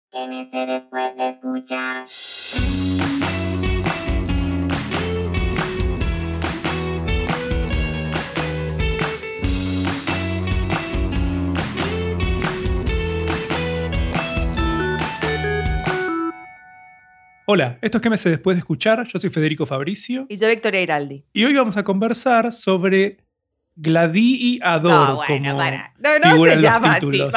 ¿Qué me sé después de escuchar? Hola, esto es ¿Qué me sé después de escuchar? Yo soy Federico Fabricio. Y yo, Victoria Iraldi. Y hoy vamos a conversar sobre Gladiador, como figura en los títulos.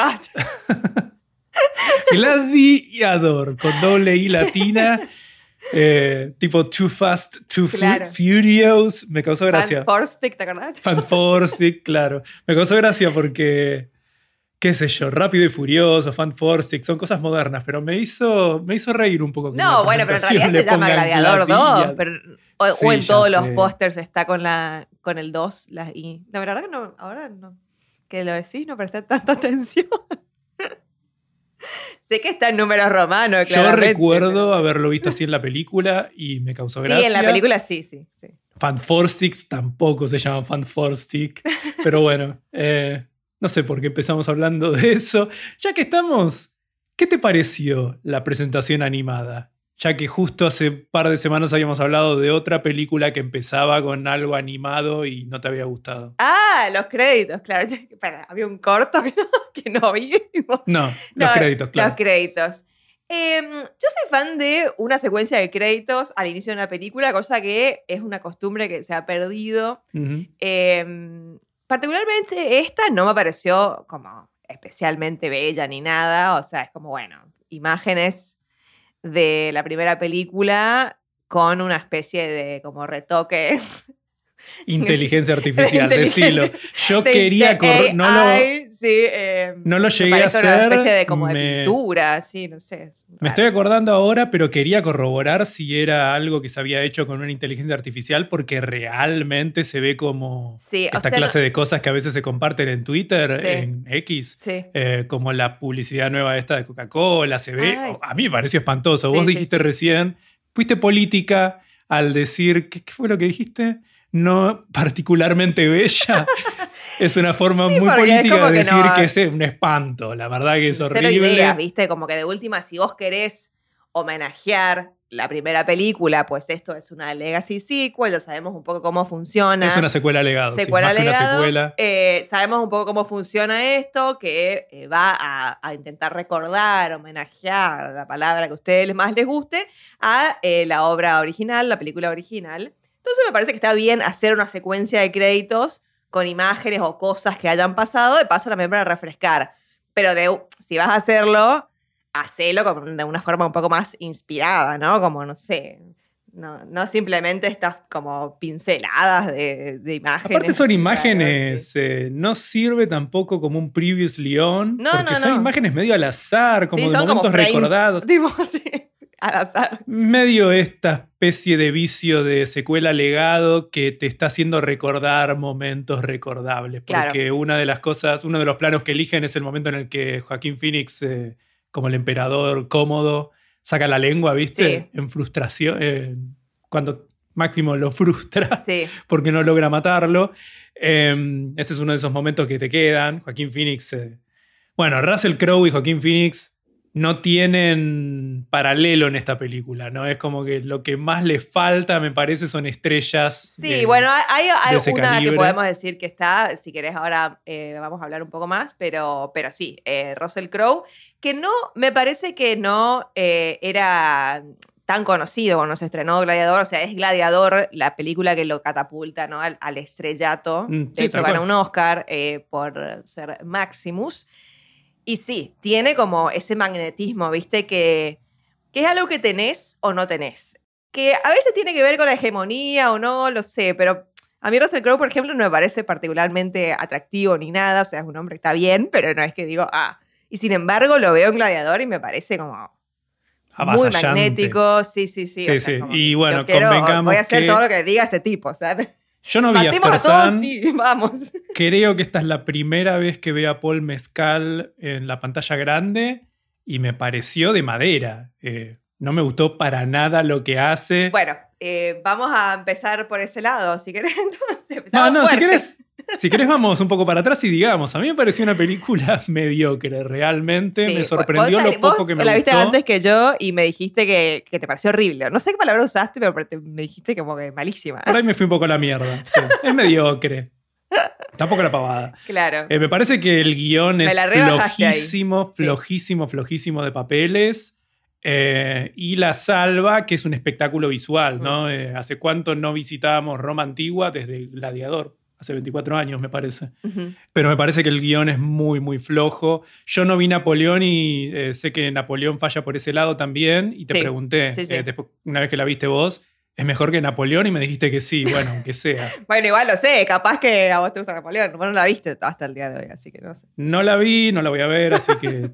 Gladiador, con doble I latina, tipo Too Fast, Too Furious. Me causó gracia. Fan-Forstic, ¿te acordás? Fan-Forstic, claro. Me causó gracia porque, qué sé yo, Rápido y Furioso, Fan-Forstic, son cosas modernas, pero me hizo reír un poco. No, bueno, pero en realidad se llama Gladiador 2. O en todos los pósters está con el 2, la I. La verdad que no, ahora no. Que lo decís, no presté tanta atención. Sé que está en números romanos, claramente. Yo recuerdo haberlo visto así en la película y me causó gracia. Sí, en la película sí. Fan-Forstic tampoco se llama Fan-Forstic, pero bueno, no sé por qué empezamos hablando de eso. Ya que estamos, ¿qué te pareció la presentación animada? Ya que justo hace un par de semanas habíamos hablado de otra película que empezaba con algo animado y no te había gustado. Ah, los créditos, claro. Había un corto que no vi. No, los créditos, claro. Los créditos. Yo soy fan de una secuencia de créditos al inicio de una película, cosa que es una costumbre que se ha perdido. Uh-huh. Particularmente esta no me pareció como especialmente bella ni nada. O sea, es como, bueno, imágenes de la primera película con una especie de como retoque. Inteligencia artificial, decilo. Yo quería correr. No lo llegué a hacer. Una especie de como de pintura, sí, no sé. Me estoy acordando ahora, pero quería corroborar si era algo que se había hecho con una inteligencia artificial, porque realmente se ve como esta clase de cosas que a veces se comparten en Twitter, en X, como la publicidad nueva esta de Coca-Cola, se ve. A mí me pareció espantoso. Vos dijiste recién, fuiste política al decir, ¿qué fue lo que dijiste? No particularmente bella. Es una forma muy política de decir que es un espanto. La verdad que es horrible. Cero ideas, ¿viste? Como que de última, si vos querés homenajear la primera película, pues esto es una legacy sequel, ya sabemos un poco cómo funciona. Es una secuela legado. Sabemos un poco cómo funciona esto, que va a intentar recordar, homenajear, la palabra que a ustedes más les guste, a la obra original, la película original. Entonces me parece que está bien hacer una secuencia de créditos con imágenes o cosas que hayan pasado, de paso también para refrescar. Pero si vas a hacerlo, hacelo de una forma un poco más inspirada, ¿no? Como, no sé, no simplemente estas como pinceladas de imágenes. Aparte son imágenes, no sirve tampoco como un previously on, porque son imágenes medio al azar, como de momentos como recordados. Tipo, sí. Al azar. Medio esta especie de vicio de secuela legado que te está haciendo recordar momentos recordables. Porque una de las cosas, uno de los planos que eligen es el momento en el que Joaquín Phoenix, como el emperador cómodo, saca la lengua, ¿viste? En frustración. Cuando Máximo lo frustra porque no logra matarlo. Ese es uno de esos momentos que te quedan. Joaquín Phoenix. Bueno, Russell Crowe y Joaquín Phoenix no tienen paralelo en esta película, ¿no? Es como que lo que más le falta, me parece, son estrellas. Sí, bueno, hay una calibre que podemos decir que está, si querés ahora vamos a hablar un poco más, pero sí, Russell Crowe, que no, me parece que no era tan conocido cuando se estrenó Gladiador, o sea, es Gladiador la película que lo catapulta, ¿no? al estrellato. De hecho, gana un Oscar por ser Maximus. Y sí, tiene como ese magnetismo, ¿viste? Que es algo que tenés o no tenés. Que a veces tiene que ver con la hegemonía o no, lo sé, pero a mí Russell Crowe, por ejemplo, no me parece particularmente atractivo ni nada. O sea, es un hombre que está bien, pero no es que digo, Y sin embargo, lo veo en Gladiador y me parece como muy magnético. Sí. Sí, sí. Y bueno, convengamos voy a hacer todo lo que diga este tipo, ¿sabes? Yo no vi After Sun. Sí, vamos. Creo que esta es la primera vez que veo a Paul Mescal en la pantalla grande y me pareció de madera. No me gustó para nada lo que hace. Bueno, vamos a empezar por ese lado, si querés. Entonces, no, si querés, Si querés vamos un poco para atrás y digamos, a mí me pareció una película mediocre, realmente. Sí. Me sorprendió lo poco que me gustó. La viste antes que yo y me dijiste que te pareció horrible. No sé qué palabra usaste, pero me dijiste como que malísima. Por ahí me fui un poco a la mierda. Sí. Es mediocre. Tampoco la pavada. Claro. Me parece que el guión es flojísimo de papeles. Y la salva, que es un espectáculo visual, ¿no? ¿Hace cuánto no visitábamos Roma antigua? Desde Gladiador. Hace 24 años, me parece. Pero me parece que el guión es muy, muy flojo. Yo no vi Napoleón y sé que Napoleón falla por ese lado también. Y te pregunté, después, una vez que la viste vos, ¿es mejor que Napoleón? Y me dijiste que sí, bueno, aunque sea. Bueno, igual lo sé, capaz que a vos te gusta Napoleón. Vos no la viste hasta el día de hoy, así que no sé. No la vi, no la voy a ver, así que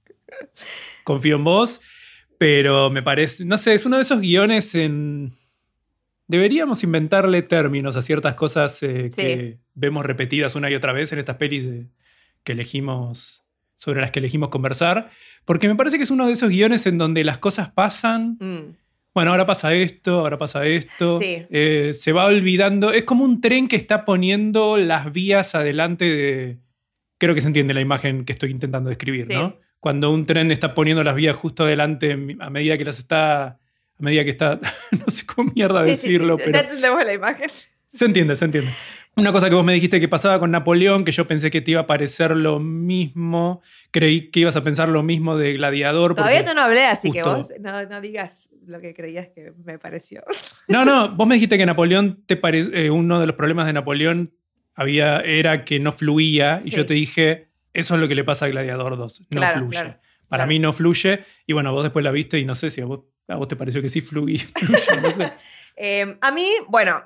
confío en vos. Pero me parece, no sé, es uno de esos guiones en... Deberíamos inventarle términos a ciertas cosas que vemos repetidas una y otra vez en estas pelis que elegimos, sobre las que elegimos conversar. Porque me parece que es uno de esos guiones en donde las cosas pasan. Bueno, ahora pasa esto, ahora pasa esto. Sí. Se va olvidando. Es como un tren que está poniendo las vías adelante de... Creo que se entiende la imagen que estoy intentando describir, ¿no? Cuando un tren está poniendo las vías justo adelante a medida que las está... A medida que está... No sé cómo mierda decirlo, pero... Ya entendemos la imagen. Se entiende. Una cosa que vos me dijiste que pasaba con Napoleón, que yo pensé que te iba a parecer lo mismo. Creí que ibas a pensar lo mismo de Gladiador. Todavía yo no hablé, así que vos no digas lo que creías que me pareció. No. Vos me dijiste que Napoleón uno de los problemas de Napoleón era que no fluía. Y yo te dije, eso es lo que le pasa a Gladiador 2. No fluye. Para mí no fluye. Y bueno, vos después la viste y no sé si a vos te pareció que sí fluye, no sé. A mí, bueno,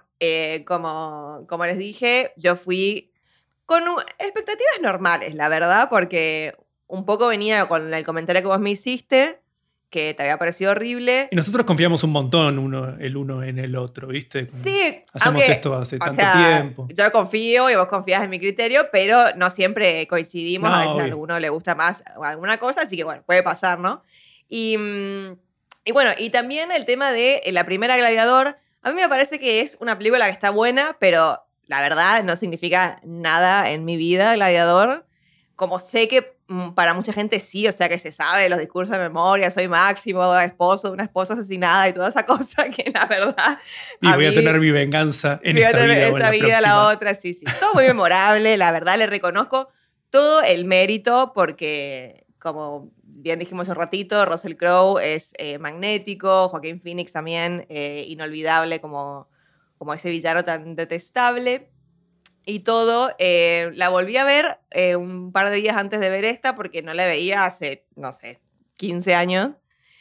como les dije, yo fui con expectativas normales, la verdad, porque un poco venía con el comentario que vos me hiciste, que te había parecido horrible. Y nosotros confiamos un montón el uno en el otro, ¿viste? Sí. Hacemos esto hace tanto tiempo. Yo confío y vos confías en mi criterio, pero no siempre coincidimos. A veces a alguno le gusta más alguna cosa, así que bueno, puede pasar, ¿no? Y bueno, y también el tema de la primera Gladiador, a mí me parece que es una película que está buena, pero la verdad no significa nada en mi vida Gladiador. Como sé que para mucha gente sí, o sea que se sabe los discursos de memoria, soy Máximo, esposo de una esposa asesinada y toda esa cosa que la verdad... Y voy a tener mi venganza en esta vida o en la próxima. La otra, sí. Todo muy memorable, la verdad le reconozco todo el mérito porque, como bien dijimos hace un ratito, Russell Crowe es magnético, Joaquín Phoenix también inolvidable como ese villano tan detestable. Y todo, la volví a ver un par de días antes de ver esta porque no la veía hace, no sé, 15 años.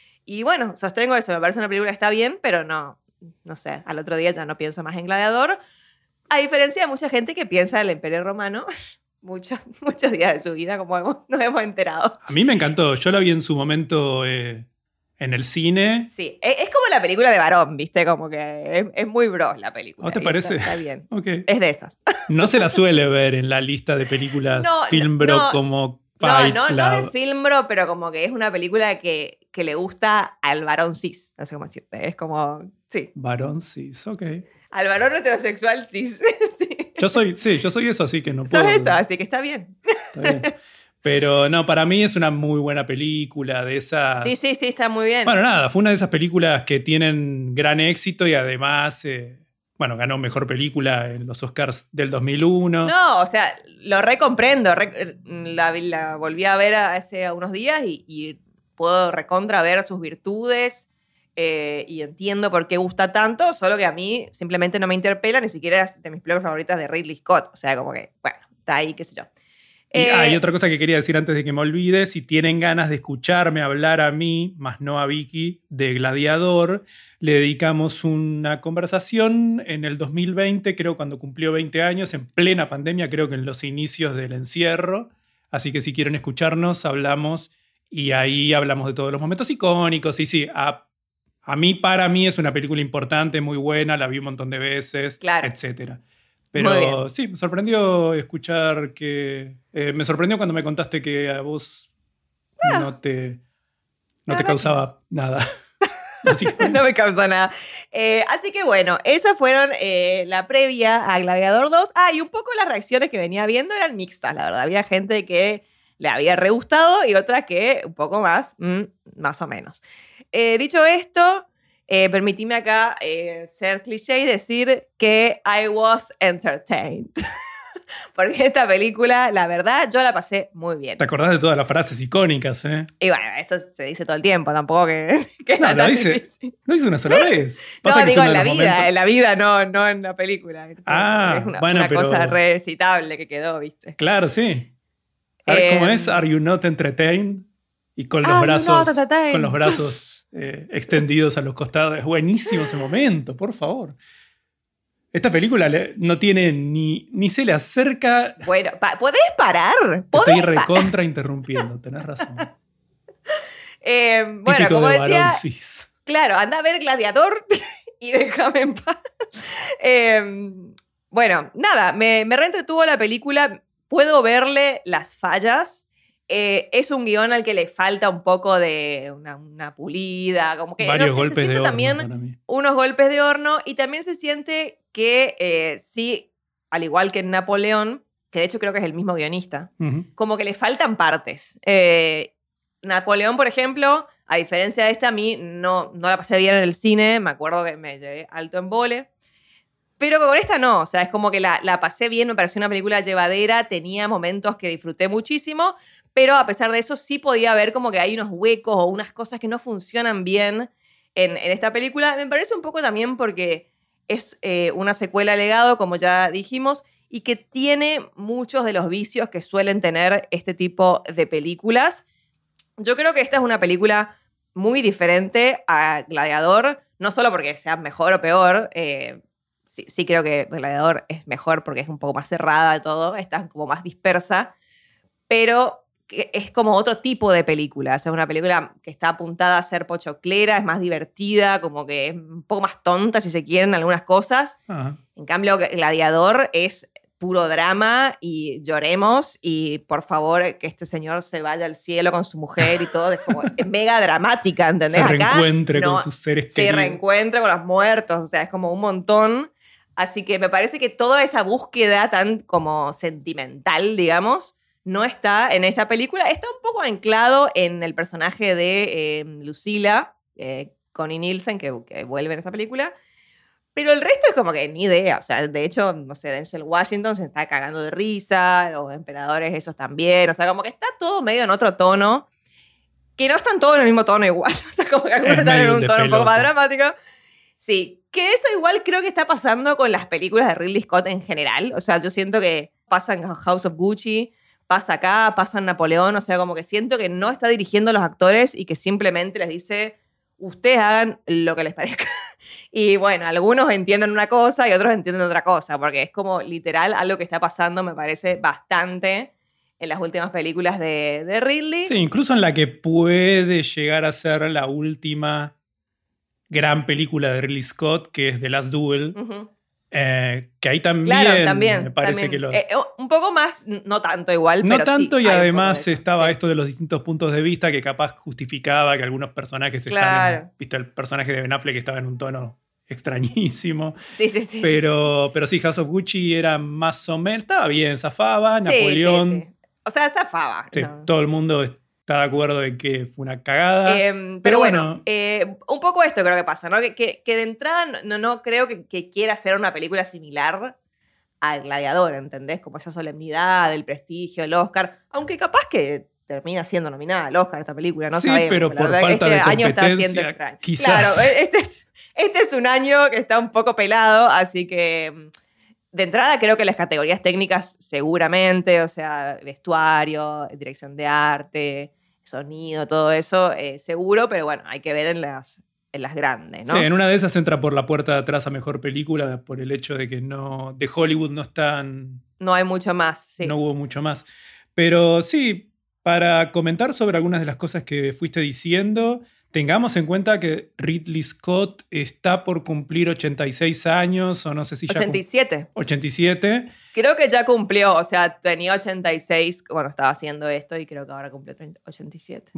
Y bueno, sostengo eso, me parece una película que está bien, pero no sé, al otro día ya no pienso más en Gladiador. A diferencia de mucha gente que piensa en el Imperio Romano muchos días de su vida, como nos hemos enterado. A mí me encantó, yo la vi en su momento... en el cine. Sí, es como la película de varón, ¿viste? Como que es muy bros la película. ¿No te parece? Está bien. Okay. Es de esas. No se la suele ver en la lista de películas film bro como Fight Club. No de film bro, pero como que es una película que le gusta al varón cis. No sé cómo decirte. Es como, sí. Varón cis, ok. Al varón heterosexual cis. Sí. Yo soy eso, así que no puedo. Sos eso, así que está bien. Está bien. Pero no, para mí es una muy buena película de esas... Sí, está muy bien. Bueno, nada, fue una de esas películas que tienen gran éxito y además, ganó Mejor Película en los Oscars del 2001. No, o sea, lo recomprendo. La volví a ver hace unos días y puedo recontra ver sus virtudes y entiendo por qué gusta tanto, solo que a mí simplemente no me interpela, ni siquiera es de mis películas favoritas de Ridley Scott. O sea, como que, bueno, está ahí, qué sé yo. Y otra cosa que quería decir antes de que me olvide, si tienen ganas de escucharme hablar a mí, más no a Vicky, de Gladiador, le dedicamos una conversación en el 2020, creo cuando cumplió 20 años, en plena pandemia, creo que en los inicios del encierro. Así que si quieren escucharnos, hablamos y ahí hablamos de todos los momentos icónicos. Y sí, para mí es una película importante, muy buena, la vi un montón de veces, etcétera. Pero sí, me sorprendió escuchar que... me sorprendió cuando me contaste que a vos no te causaba nada. No me causó nada. Así que bueno, esas fueron la previa a Gladiador 2. Y un poco las reacciones que venía viendo eran mixtas, la verdad. Había gente que le había re gustado y otras que un poco más o menos. Dicho esto, permitime acá ser cliché y decir que I was entertained. Porque esta película, la verdad, yo la pasé muy bien. Te acordás de todas las frases icónicas, ¿eh? Y bueno, eso se dice todo el tiempo, tampoco que no, lo dice una sola vez. No, digo en la vida, no en la película. Es una cosa recitable que quedó, ¿viste? Claro, sí. ¿Cómo es? Are you not entertained? Y con los brazos extendidos a los costados. Es buenísimo ese momento, por favor. Esta película no tiene ni se le acerca. Bueno, ¿podés parar? Estoy recontra interrumpiendo, tenés razón. Bueno, típico como de decía, cis. Claro, anda a ver Gladiador y déjame en paz. Bueno, nada, me reentretuvo la película. Puedo verle las fallas. Es un guión al que le falta un poco de una pulida, como que varios no sé, golpes de horno también para mí. Unos golpes de horno, y también se siente que sí, al igual que en Napoleón, que de hecho creo que es el mismo guionista, como que le faltan partes. Napoleón, por ejemplo, a diferencia de esta, a mí no la pasé bien en el cine, me acuerdo que me llevé alto embole. Pero con esta no, o sea, es como que la pasé bien, me pareció una película llevadera, tenía momentos que disfruté muchísimo, pero a pesar de eso sí podía ver como que hay unos huecos o unas cosas que no funcionan bien en esta película. Me parece un poco también porque es una secuela legado, como ya dijimos, y que tiene muchos de los vicios que suelen tener este tipo de películas. Yo creo que esta es una película muy diferente a Gladiador, no solo porque sea mejor o peor, sí creo que Gladiador es mejor porque es un poco más cerrada de todo, esta es como más dispersa, pero es como otro tipo de película. O sea, es una película que está apuntada a ser pochoclera, es más divertida, como que es un poco más tonta, si se quieren, algunas cosas. Ajá. En cambio, Gladiador es puro drama y lloremos y por favor que este señor se vaya al cielo con su mujer y todo. Es como es mega dramática, ¿entendés? Se reencuentre con sus seres queridos. Se reencuentre con los muertos, o sea, es como un montón. Así que me parece que toda esa búsqueda tan como sentimental, digamos, no está en esta película. Está un poco anclado en el personaje de Lucila, Connie Nielsen, que vuelve en esta película. Pero el resto es como que ni idea. O sea, de hecho, no sé, Denzel Washington se está cagando de risa, los emperadores esos también. O sea, como que está todo medio en otro tono, que no están todos en el mismo tono igual. O sea, como que algunos están en un tono un poco más dramático. Sí, que eso igual creo que está pasando con las películas de Ridley Scott en general. O sea, yo siento que pasa en House of Gucci, pasa acá, pasa en Napoleón. O sea, como que siento que no está dirigiendo a los actores y que simplemente les dice, ustedes hagan lo que les parezca. Y bueno, algunos entienden una cosa y otros entienden otra cosa, porque es como literal algo que está pasando, me parece, bastante en las últimas películas de Ridley. Sí, incluso en la que puede llegar a ser la última gran película de Ridley Scott, que es The Last Duel, que ahí también me parece que los... un poco más, no tanto igual, no pero tanto, sí, y además eso, estaba sí. esto de los distintos puntos de vista que capaz justificaba que algunos personajes estaban... Viste, el personaje de Ben Affleck estaba en un tono extrañísimo. Sí. Pero sí, House of Gucci era más o menos... Estaba bien, zafaba, Napoleón... Sí. O sea, zafaba. Sí, ¿no? todo el mundo está de acuerdo de que fue una cagada. Pero bueno, un poco esto creo que pasa, ¿no? Que de entrada no creo que quiera hacer una película similar al Gladiador, ¿entendés? Como esa solemnidad, el prestigio, el Oscar. Aunque capaz que termina siendo nominada al Oscar esta película, no sabemos. Sí, pero por falta de año está siendo competencia, extraño. quizás. Claro, este es un año que está un poco pelado, así que... De entrada creo que las categorías técnicas seguramente, o sea, vestuario, dirección de arte, sonido, todo eso, seguro, pero bueno, hay que ver en las grandes, ¿no? Sí, en una de esas entra por la puerta de atrás a Mejor Película por el hecho de que de Hollywood no están... No hay mucho más, sí. No hubo mucho más. Pero sí, para comentar sobre algunas de las cosas que fuiste diciendo... Tengamos en cuenta que Ridley Scott está por cumplir 86 años, o no sé si ya... 87. 87. Creo que ya cumplió, o sea, tenía 86 cuando estaba haciendo esto y creo que ahora cumplió 87. Bueno,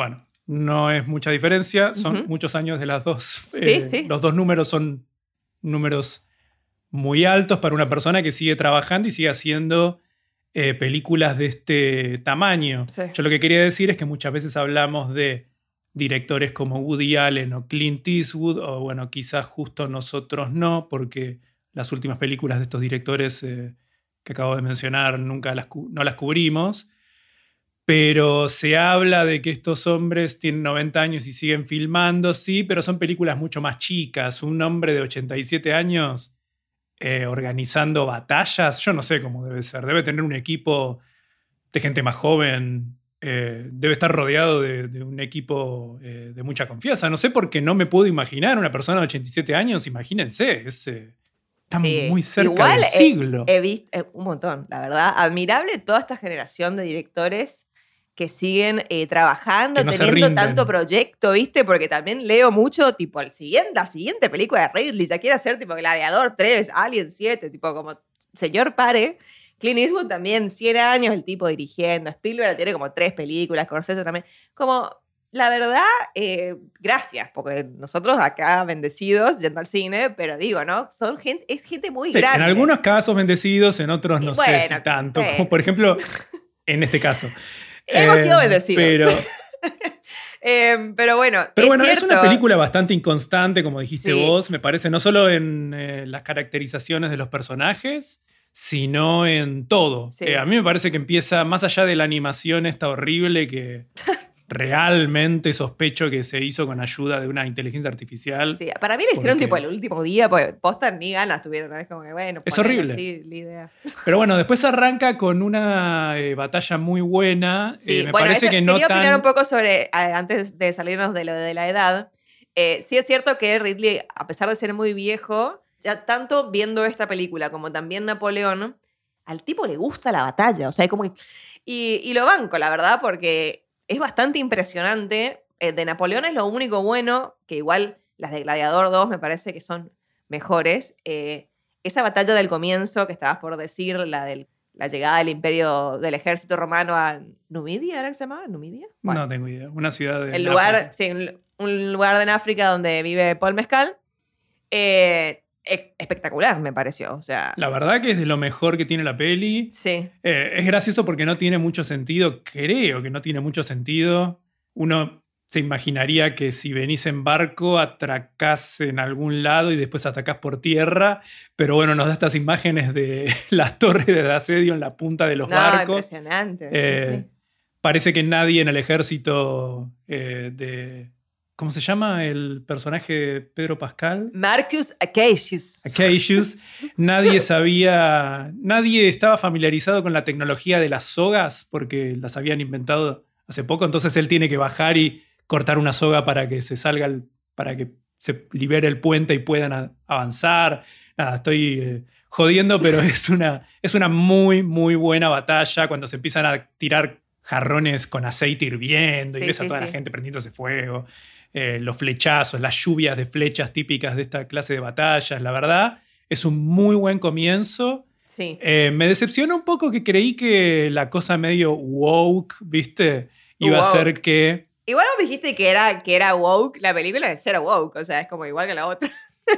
no es mucha diferencia. Son muchos años de las dos. Sí. Los dos números son números muy altos para una persona que sigue trabajando y sigue haciendo películas de este tamaño. Sí. Yo lo que quería decir es que muchas veces hablamos de directores como Woody Allen o Clint Eastwood, o bueno, quizás justo nosotros no, porque las últimas películas de estos directores que acabo de mencionar nunca no las cubrimos. Pero se habla de que estos hombres tienen 90 años y siguen filmando, sí, pero son películas mucho más chicas. Un hombre de 87 años organizando batallas, yo no sé cómo debe ser. Debe tener un equipo de gente más joven, debe estar rodeado de un equipo de mucha confianza. No sé por qué no me puedo imaginar una persona de 87 años, imagínense, está muy cerca del siglo. He visto un montón, la verdad. Admirable toda esta generación de directores que siguen trabajando, teniendo tanto proyecto, ¿viste? Porque también leo mucho, tipo, la siguiente película de Ridley, ya quiere hacer, tipo, Gladiador 3, Alien 7, tipo, como, señor pare. Clint Eastwood también, 100 años el tipo dirigiendo. Spielberg tiene como 3 películas, Scorsese también. Como, la verdad, gracias, porque nosotros acá bendecidos yendo al cine, pero digo, ¿no? Es gente muy grande. En algunos casos bendecidos, en otros no sé si tanto. Como por ejemplo, en este caso. Hemos sido bendecidos. Pero bueno, es una película bastante inconstante, como dijiste vos, me parece, no solo en las caracterizaciones de los personajes, sino en todo. Sí. A mí me parece que empieza, más allá de la animación esta horrible que realmente sospecho que se hizo con ayuda de una inteligencia artificial. Sí, para mí lo hicieron tipo el último día, porque posta ni ganas tuvieron, ¿no? Es como que, bueno, es horrible. Así, la idea. Pero bueno, después arranca con una batalla muy buena. Sí, me parece que no quería tan... opinar un poco sobre, antes de salirnos de lo de la edad, sí es cierto que Ridley, a pesar de ser muy viejo, ya tanto viendo esta película como también Napoleón, al tipo le gusta la batalla, o sea, como que... Y lo banco, la verdad, porque es bastante impresionante. De Napoleón es lo único bueno, que igual las de Gladiador 2 me parece que son mejores. Esa batalla del comienzo, que estabas por decir, la llegada del imperio, del ejército romano a Numidia, ¿era que se llamaba? ¿Numidia? Bueno, no tengo idea. Una ciudad de el lugar, sí, un lugar en África donde vive Paul Mescal. Espectacular, me pareció. O sea, la verdad que es de lo mejor que tiene la peli. Sí. Es gracioso porque no tiene mucho sentido. Creo que no tiene mucho sentido. Uno se imaginaría que si venís en barco, atracás en algún lado y después atacás por tierra. Pero bueno, nos da estas imágenes de las torres de asedio en la punta de los barcos. Impresionante. Sí. Parece que nadie en el ejército ¿cómo se llama el personaje de Pedro Pascal? Marcus Acacius. Nadie estaba familiarizado con la tecnología de las sogas porque las habían inventado hace poco. Entonces él tiene que bajar y cortar una soga para que para que se libere el puente y puedan avanzar. Nada, estoy jodiendo, pero es una muy, muy buena batalla cuando se empiezan a tirar jarrones con aceite hirviendo y ves a toda la gente prendiéndose fuego. Los flechazos, las lluvias de flechas típicas de esta clase de batallas. La verdad, es un muy buen comienzo. Sí. Me decepciona un poco que creí que la cosa medio woke, ¿viste? Iba a ser que... Igual vos dijiste que era woke, la película es cero woke, o sea, es como igual que la otra.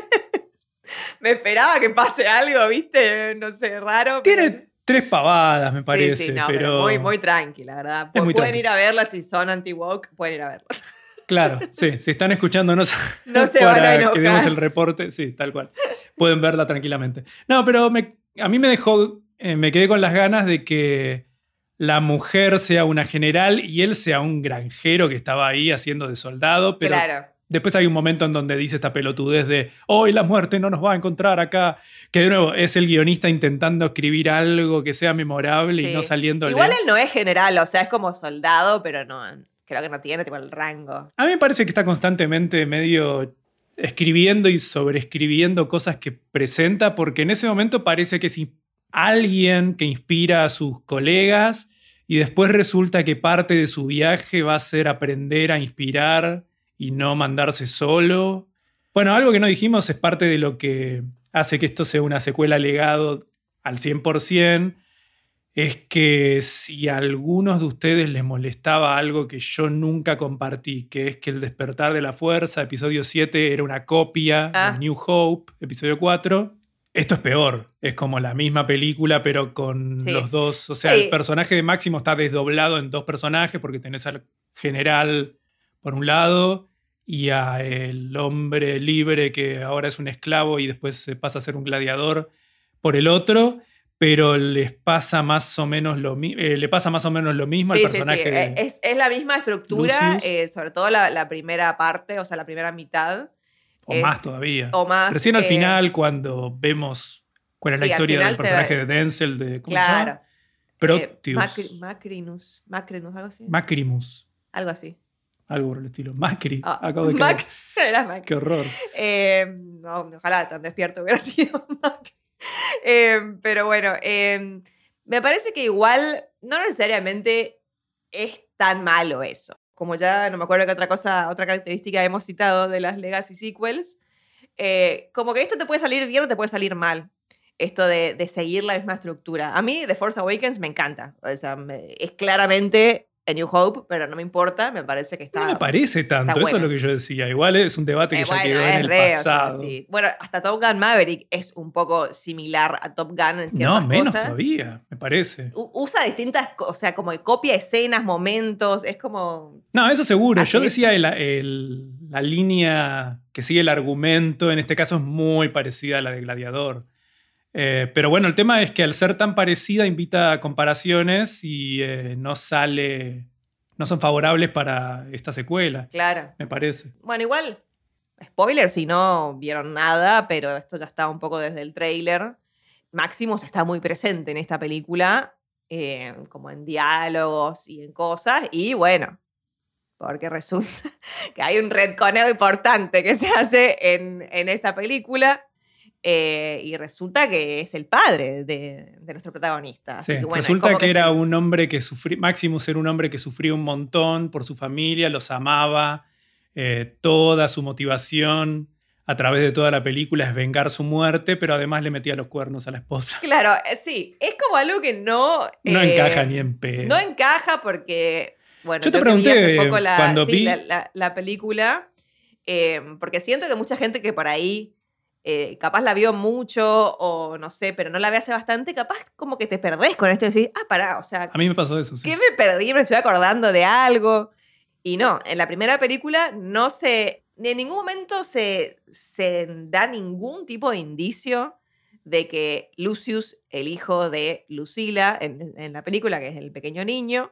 Me esperaba que pase algo, ¿viste? No sé, raro. Tiene 3 pavadas, me parece. Sí, no, pero muy, muy tranqui, la verdad. Pueden ir a verla si son anti-woke, pueden ir a verla. Claro, sí, si están escuchándonos no se van a enojar. que demos el reporte, sí, tal cual. Pueden verla tranquilamente. No, pero a mí me dejó, me quedé con las ganas de que la mujer sea una general y él sea un granjero que estaba ahí haciendo de soldado, pero claro. Después hay un momento en donde dice esta pelotudez de hoy la muerte no nos va a encontrar acá, que de nuevo es el guionista intentando escribir algo que sea memorable y no saliéndole. Igual él no es general, o sea, es como soldado, pero no, creo que no tiene tipo el rango. A mí me parece que está constantemente medio escribiendo y sobreescribiendo cosas que presenta, porque en ese momento parece que es alguien que inspira a sus colegas y después resulta que parte de su viaje va a ser aprender a inspirar y no mandarse solo. Bueno, algo que no dijimos es parte de lo que hace que esto sea una secuela legado al 100%. es que si a algunos de ustedes les molestaba algo que yo nunca compartí, que es que El despertar de la fuerza, episodio 7, era una copia de New Hope, episodio 4, esto es peor. Es como la misma película, pero con los dos. O sea, el personaje de Máximo está desdoblado en dos personajes porque tenés al general por un lado y a el hombre libre que ahora es un esclavo y después se pasa a ser un gladiador por el otro. Pero les pasa más o menos lo mismo. Le pasa más o menos lo mismo al personaje. Sí. Es la misma estructura, sobre todo la primera parte, o sea, la primera mitad. O más todavía. O más. Recién al final, cuando vemos cuál es la historia del personaje de Denzel, de ¿cómo se llama? Proteus. Macrinus, algo así. Macrimus. Algo así. Algo por el estilo. Macri. Acabo de caer. Era Macri. Qué horror. No, ojalá tan despierto hubiera sido Macri. Pero bueno, me parece que igual no necesariamente es tan malo eso. Como ya no me acuerdo qué otra característica hemos citado de las Legacy Sequels, como que esto te puede salir bien o te puede salir mal. Esto de seguir la misma estructura. A mí The Force Awakens me encanta. O sea, es claramente A New Hope, pero no me importa, me parece que está. No me parece tanto, eso es lo que yo decía. Igual es un debate que ya quedó en el pasado. O sea, sí. Bueno, hasta Top Gun Maverick es un poco similar a Top Gun en ciertas cosas. No, menos todavía, me parece. Usa distintas, o sea, como copia escenas, momentos, es como. No, eso seguro. Yo decía la línea que sigue el argumento, en este caso es muy parecida a la de Gladiador. Pero bueno, el tema es que al ser tan parecida invita a comparaciones y no son favorables para esta secuela. Claro. Me parece. Bueno, igual, spoiler si no vieron nada, pero esto ya está un poco desde el tráiler. Maximus está muy presente en esta película, como en diálogos y en cosas, y bueno, porque resulta que hay un retconeo importante que se hace en esta película. Y resulta que es el padre de nuestro protagonista. Así sí, que, bueno, resulta que era un hombre que sufrió. Maximus era un hombre que sufrió un montón por su familia, los amaba. Toda su motivación a través de toda la película es vengar su muerte, pero además le metía los cuernos a la esposa. Claro, sí. Es como algo que no. No encaja ni en pedo. No encaja porque. Bueno, yo te pregunté hace poco cuando vi la película, porque siento que mucha gente que por ahí. Capaz la vio mucho o no sé, pero no la ve hace bastante, capaz como que te perdés con esto y decís, pará, o sea... A mí me pasó eso, sí. ¿Qué me perdí? Me estoy acordando de algo. Y no, en la primera película ni en ningún momento se da ningún tipo de indicio de que Lucius, el hijo de Lucila, en la película, que es el pequeño niño,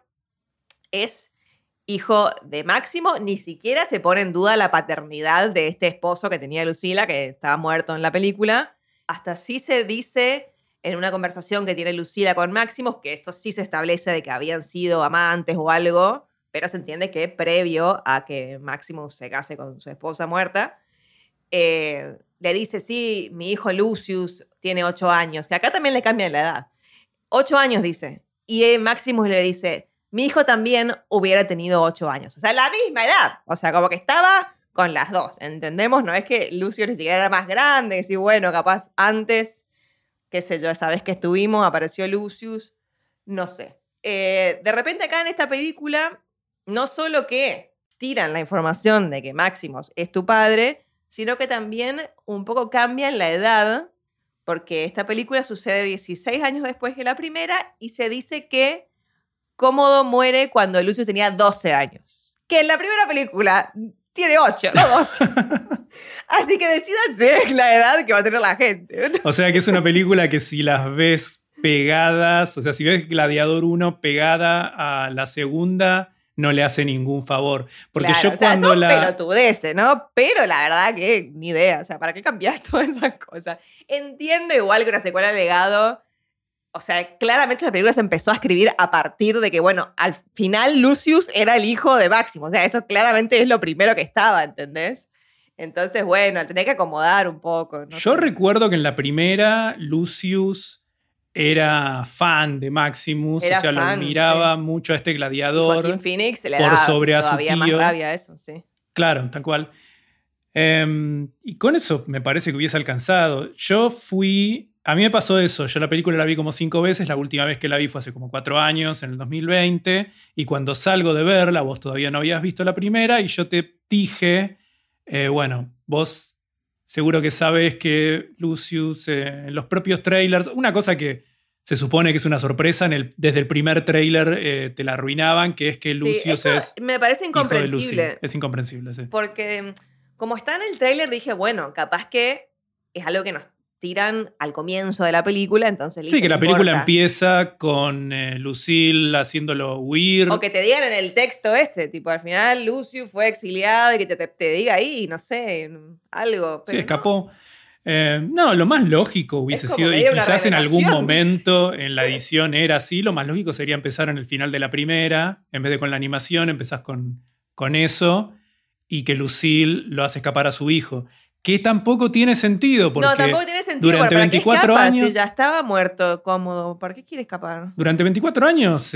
es hijo de Máximo. Ni siquiera se pone en duda la paternidad de este esposo que tenía Lucila, que estaba muerto en la película. Hasta sí se dice en una conversación que tiene Lucila con Máximo, que esto sí se establece de que habían sido amantes o algo, pero se entiende que previo a que Máximo se case con su esposa muerta, le dice, sí, mi hijo Lucius tiene 8 años, que acá también le cambian la edad. 8 años, dice. Y Máximo le dice... Mi hijo también hubiera tenido 8 años. O sea, la misma edad. O sea, como que estaba con las dos. ¿Entendemos? No es que Lucio ni siquiera era más grande. Que sí, bueno, capaz antes, qué sé yo, esa vez que estuvimos, apareció Lucius. No sé. De repente acá en esta película, no solo que tiran la información de que Máximos es tu padre, sino que también un poco cambian la edad, porque esta película sucede 16 años después que la primera y se dice que Cómodo muere cuando Lucius tenía 12 años. Que en la primera película tiene 8, no 12. Así que decídanse la edad que va a tener la gente. O sea que es una película que si las ves pegadas, o sea, si ves Gladiador 1 pegada a la segunda, no le hace ningún favor. Porque claro, yo cuando son pelotudeces, ¿no? Pero la verdad que ni idea. O sea, ¿para qué cambiar todas esas cosas? Entiendo igual que una secuela de Legado... O sea, claramente la película se empezó a escribir a partir de que, bueno, al final Lucius era el hijo de Máximo. O sea, eso claramente es lo primero que estaba, ¿entendés? Entonces, bueno, tenía que acomodar un poco. Yo recuerdo que en la primera Lucius era fan de Maximus. O sea, lo admiraba mucho a este gladiador. Y Joaquin Phoenix le por da sobre a su todavía tío. Más rabia a eso, sí. Claro, tal cual. Y con eso me parece que hubiese alcanzado. A mí me pasó eso. Yo la película la vi como 5 veces. La última vez que la vi fue hace como 4 años, en el 2020. Y cuando salgo de verla, vos todavía no habías visto la primera. Y yo te dije, bueno, vos seguro que sabes que Lucius, en los propios trailers, una cosa que se supone que es una sorpresa, desde el primer tráiler te la arruinaban, que es que Lucius es me parece incomprensible. Hijo de Lucy. Es incomprensible, sí. Porque como está en el tráiler dije, bueno, capaz que es algo que nos tiran al comienzo de la película, entonces sí, que la película empieza con Lucille haciéndolo huir. O que te digan en el texto ese, tipo, al final Lucius fue exiliado y que te diga ahí, no sé, algo. Pero sí, escapó. No, lo más lógico hubiese sido, y quizás en algún momento en la edición era así, lo más lógico sería empezar en el final de la primera, en vez de con la animación, empezás con eso, y que Lucille lo hace escapar a su hijo. Que tampoco tiene sentido, porque no, tampoco tiene sentido. Durante 24 años. Si ya estaba muerto, cómodo, ¿por qué quiere escapar? Durante 24 años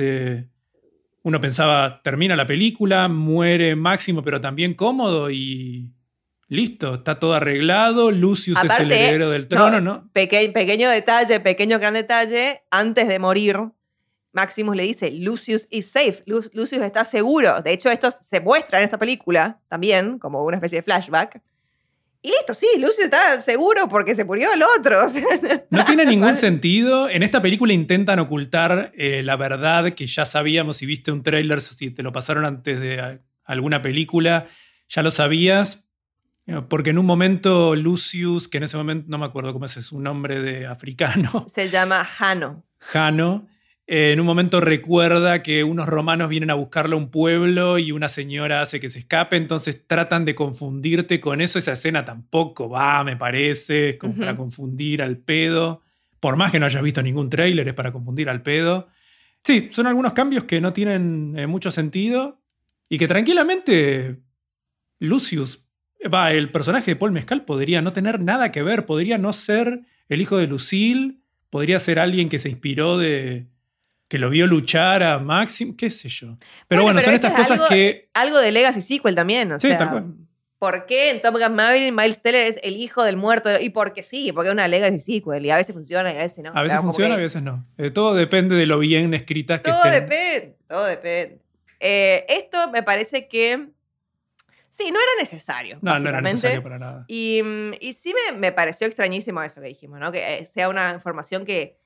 uno pensaba, termina la película, muere Máximo, pero también cómodo y listo, está todo arreglado. Lucius es el heredero del trono, ¿no? Pequeño detalle, pequeño gran detalle. Antes de morir, Maximus le dice, Lucius is safe. Lucius está seguro. De hecho, esto se muestra en esta película también, como una especie de flashback. Y listo, sí, Lucius está seguro porque se murió el otro. No tiene ningún sentido. En esta película intentan ocultar la verdad que ya sabíamos. Si viste un tráiler, si te lo pasaron antes de alguna película, ya lo sabías. Porque en un momento Lucius, que en ese momento no me acuerdo cómo es su nombre de africano. Se llama Jano. Jano. En un momento recuerda que unos romanos vienen a buscarlo a un pueblo y una señora hace que se escape, entonces tratan de confundirte con eso. Esa escena tampoco va, me parece, como para confundir al pedo. Por más que no hayas visto ningún tráiler, es para confundir al pedo. Sí, son algunos cambios que no tienen mucho sentido y que tranquilamente Lucius, el personaje de Paul Mescal podría no tener nada que ver, podría no ser el hijo de Lucille, podría ser alguien que se inspiró que lo vio luchar a Maxim, qué sé yo. Pero bueno, son estas cosas que... Algo de Legacy Sequel también, o sí, sea, tal cual. ¿Por qué en Top Gun Maverick Miles Teller es el hijo del muerto? Y porque sí, porque es una Legacy Sequel y a veces funciona y a veces no. A veces funciona, a veces no. Todo depende de lo bien escritas que estén. Todo depende. Esto me parece que... Sí, no era necesario. No era necesario para nada. Y sí me pareció extrañísimo eso que dijimos, ¿no? Que sea una información que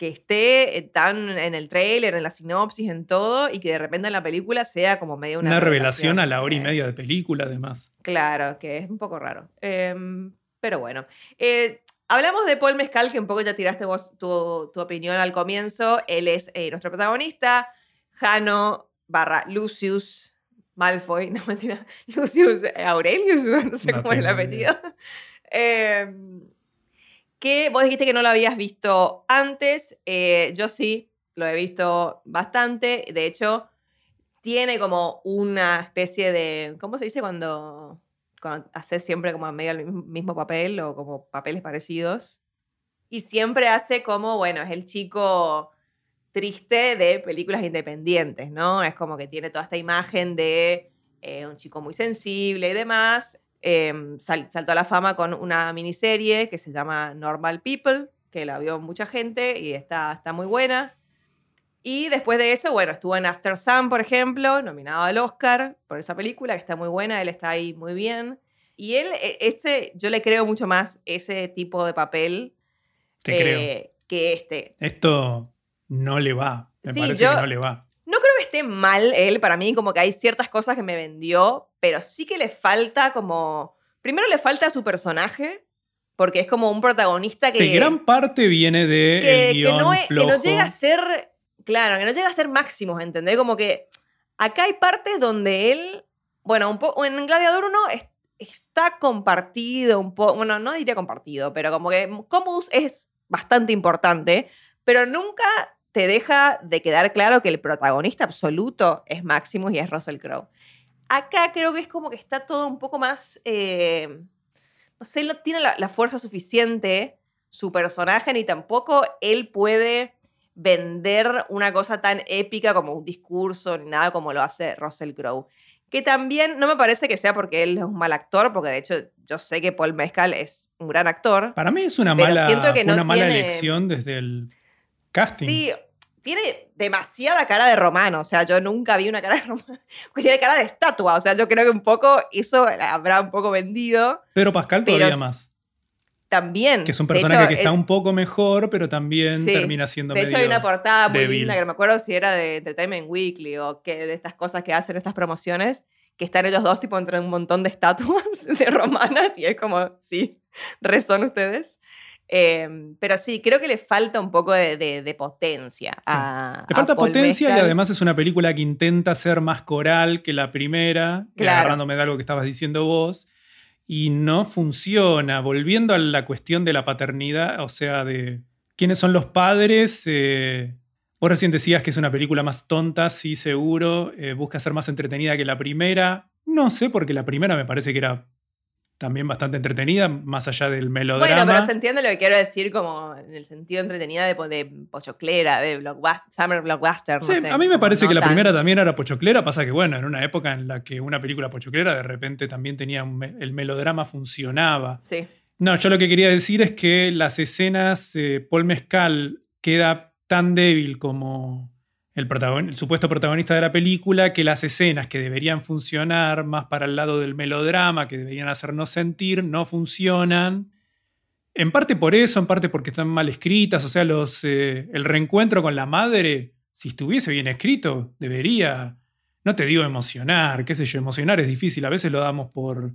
esté tan en el tráiler, en la sinopsis, en todo, y que de repente en la película sea como medio una revelación a la hora y media de película, además. Claro, que es un poco raro. Pero bueno. Hablamos de Paul Mescal, que un poco ya tiraste vos tu opinión al comienzo. Él es nuestro protagonista, Jano / Lucius Malfoy, no mentira, Lucius Aurelius, no sé cómo es el apellido. Que vos dijiste que no lo habías visto antes. Yo sí, lo he visto bastante. De hecho, tiene como una especie de... ¿Cómo se dice cuando haces siempre como a medio el mismo papel o como papeles parecidos? Y siempre hace como, bueno, es el chico triste de películas independientes, ¿no? Es como que tiene toda esta imagen de un chico muy sensible y demás. Saltó a la fama con una miniserie que se llama Normal People, que la vio mucha gente y está muy buena. Y después de eso, bueno, estuvo en After Sun, por ejemplo, nominado al Oscar por esa película, que está muy buena, él está ahí muy bien. Y él, yo le creo mucho más ese tipo de papel que este. Esto no le va, me parece que no le va. No creo que esté mal él, para mí como que hay ciertas cosas que me vendió, pero sí que le falta como... Primero le falta a su personaje, porque es como un protagonista que... Sí, gran parte viene de el guión flojo. Que no llega a ser... Claro, que no llega a ser Máximos, ¿entendés? Como que acá hay partes donde él... Bueno, un poco en Gladiador 1 está compartido un poco... Bueno, no diría compartido, pero como que Commodus es bastante importante, pero nunca te deja de quedar claro que el protagonista absoluto es Maximus y es Russell Crowe. Acá creo que es como que está todo un poco más... no sé, no tiene la fuerza suficiente su personaje, ni tampoco él puede vender una cosa tan épica como un discurso, ni nada como lo hace Russell Crowe. Que también no me parece que sea porque él es un mal actor, porque de hecho yo sé que Paul Mescal es un gran actor. Para mí es una mala elección desde el casting. Sí, tiene demasiada cara de romano. O sea, yo nunca vi una cara de romano. Tiene cara de estatua. O sea, yo creo que un poco eso habrá un poco vendido. Pedro Pascal todavía más. También. Que es un personaje que está un poco mejor, pero también termina siendo medio De hecho, hay una portada muy débil. linda, que no me acuerdo si era de Entertainment Weekly o que de estas cosas que hacen estas promociones, que están ellos dos tipo entre un montón de estatuas de romanas y es como, sí, son ustedes. Pero sí, creo que le falta un poco de potencia. Sí. Le falta potencia Mescal. Y además es una película que intenta ser más coral que la primera, agarrándome de algo que estabas diciendo vos. Y no funciona. Volviendo a la cuestión de la paternidad, o sea, de quiénes son los padres. Vos recién decías que es una película más tonta, sí, seguro. Busca ser más entretenida que la primera. No sé, porque la primera me parece que era también bastante entretenida, más allá del melodrama. Bueno, pero se entiende lo que quiero decir como en el sentido entretenida de pochoclera, de blockbuster, summer blockbuster. No sí, sé, a mí me parece que la primera también era pochoclera, pasa que bueno, en una época en la que una película pochoclera de repente también tenía el melodrama funcionaba. Sí. No, yo lo que quería decir es que las escenas, Paul Mescal queda tan débil como el supuesto protagonista de la película, que las escenas que deberían funcionar más para el lado del melodrama, que deberían hacernos sentir, no funcionan. En parte por eso, en parte porque están mal escritas. O sea, el reencuentro con la madre, si estuviese bien escrito, debería, no te digo emocionar, qué sé yo, emocionar es difícil. A veces lo damos por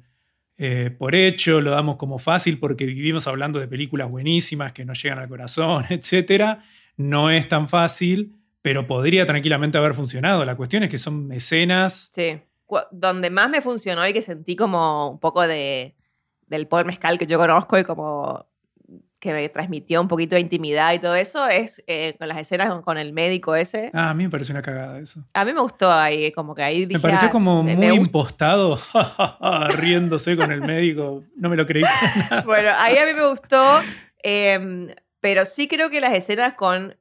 hecho, lo damos como fácil porque vivimos hablando de películas buenísimas que nos llegan al corazón, etc. No es tan fácil, pero podría tranquilamente haber funcionado. La cuestión es que son escenas... Sí. Donde más me funcionó y que sentí como un poco del Paul Mescal que yo conozco y como que me transmitió un poquito de intimidad y todo eso es con las escenas con el médico ese. Ah, a mí me pareció una cagada eso. A mí me gustó ahí, como que ahí dije... Me pareció como muy impostado, riéndose con el médico. No me lo creí para nada. Bueno, ahí a mí me gustó, pero sí creo que las escenas con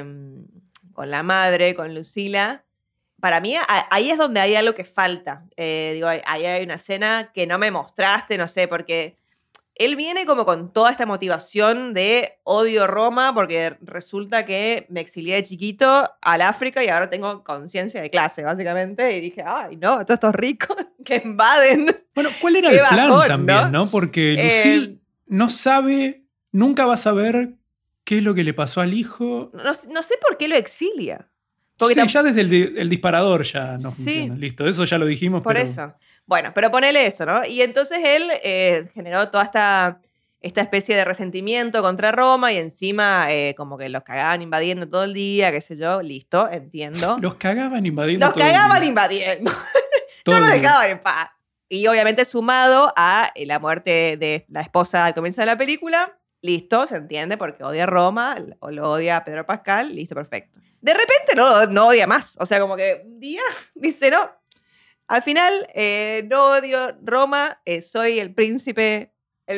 la madre, con Lucila, para mí ahí es donde hay algo que falta. Digo, ahí hay una escena que no me mostraste, no sé, porque él viene como con toda esta motivación de odio Roma, porque resulta que me exilié de chiquito al África y ahora tengo conciencia de clase, básicamente, y dije, ay, no, todos estos ricos que invaden. Bueno, ¿cuál era el plan también, no? Porque Lucille no sabe, nunca va a saber qué es lo que le pasó al hijo. No sé por qué lo exilia. Porque sí, ya desde el disparador ya no funciona. Listo, eso ya lo dijimos. Por eso. Bueno, pero ponele eso, ¿no? Y entonces él generó toda esta especie de resentimiento contra Roma y encima como que los cagaban invadiendo todo el día, qué sé yo. Listo, entiendo. Los cagaban invadiendo todo el día. Los cagaban invadiendo. No los dejaban en paz. Y obviamente sumado a la muerte de la esposa al comienzo de la película, listo, se entiende, porque odia a Roma o lo odia a Pedro Pascal, listo, perfecto. De repente no odia más. O sea, como que un día dice, no, al final no odio Roma, soy el príncipe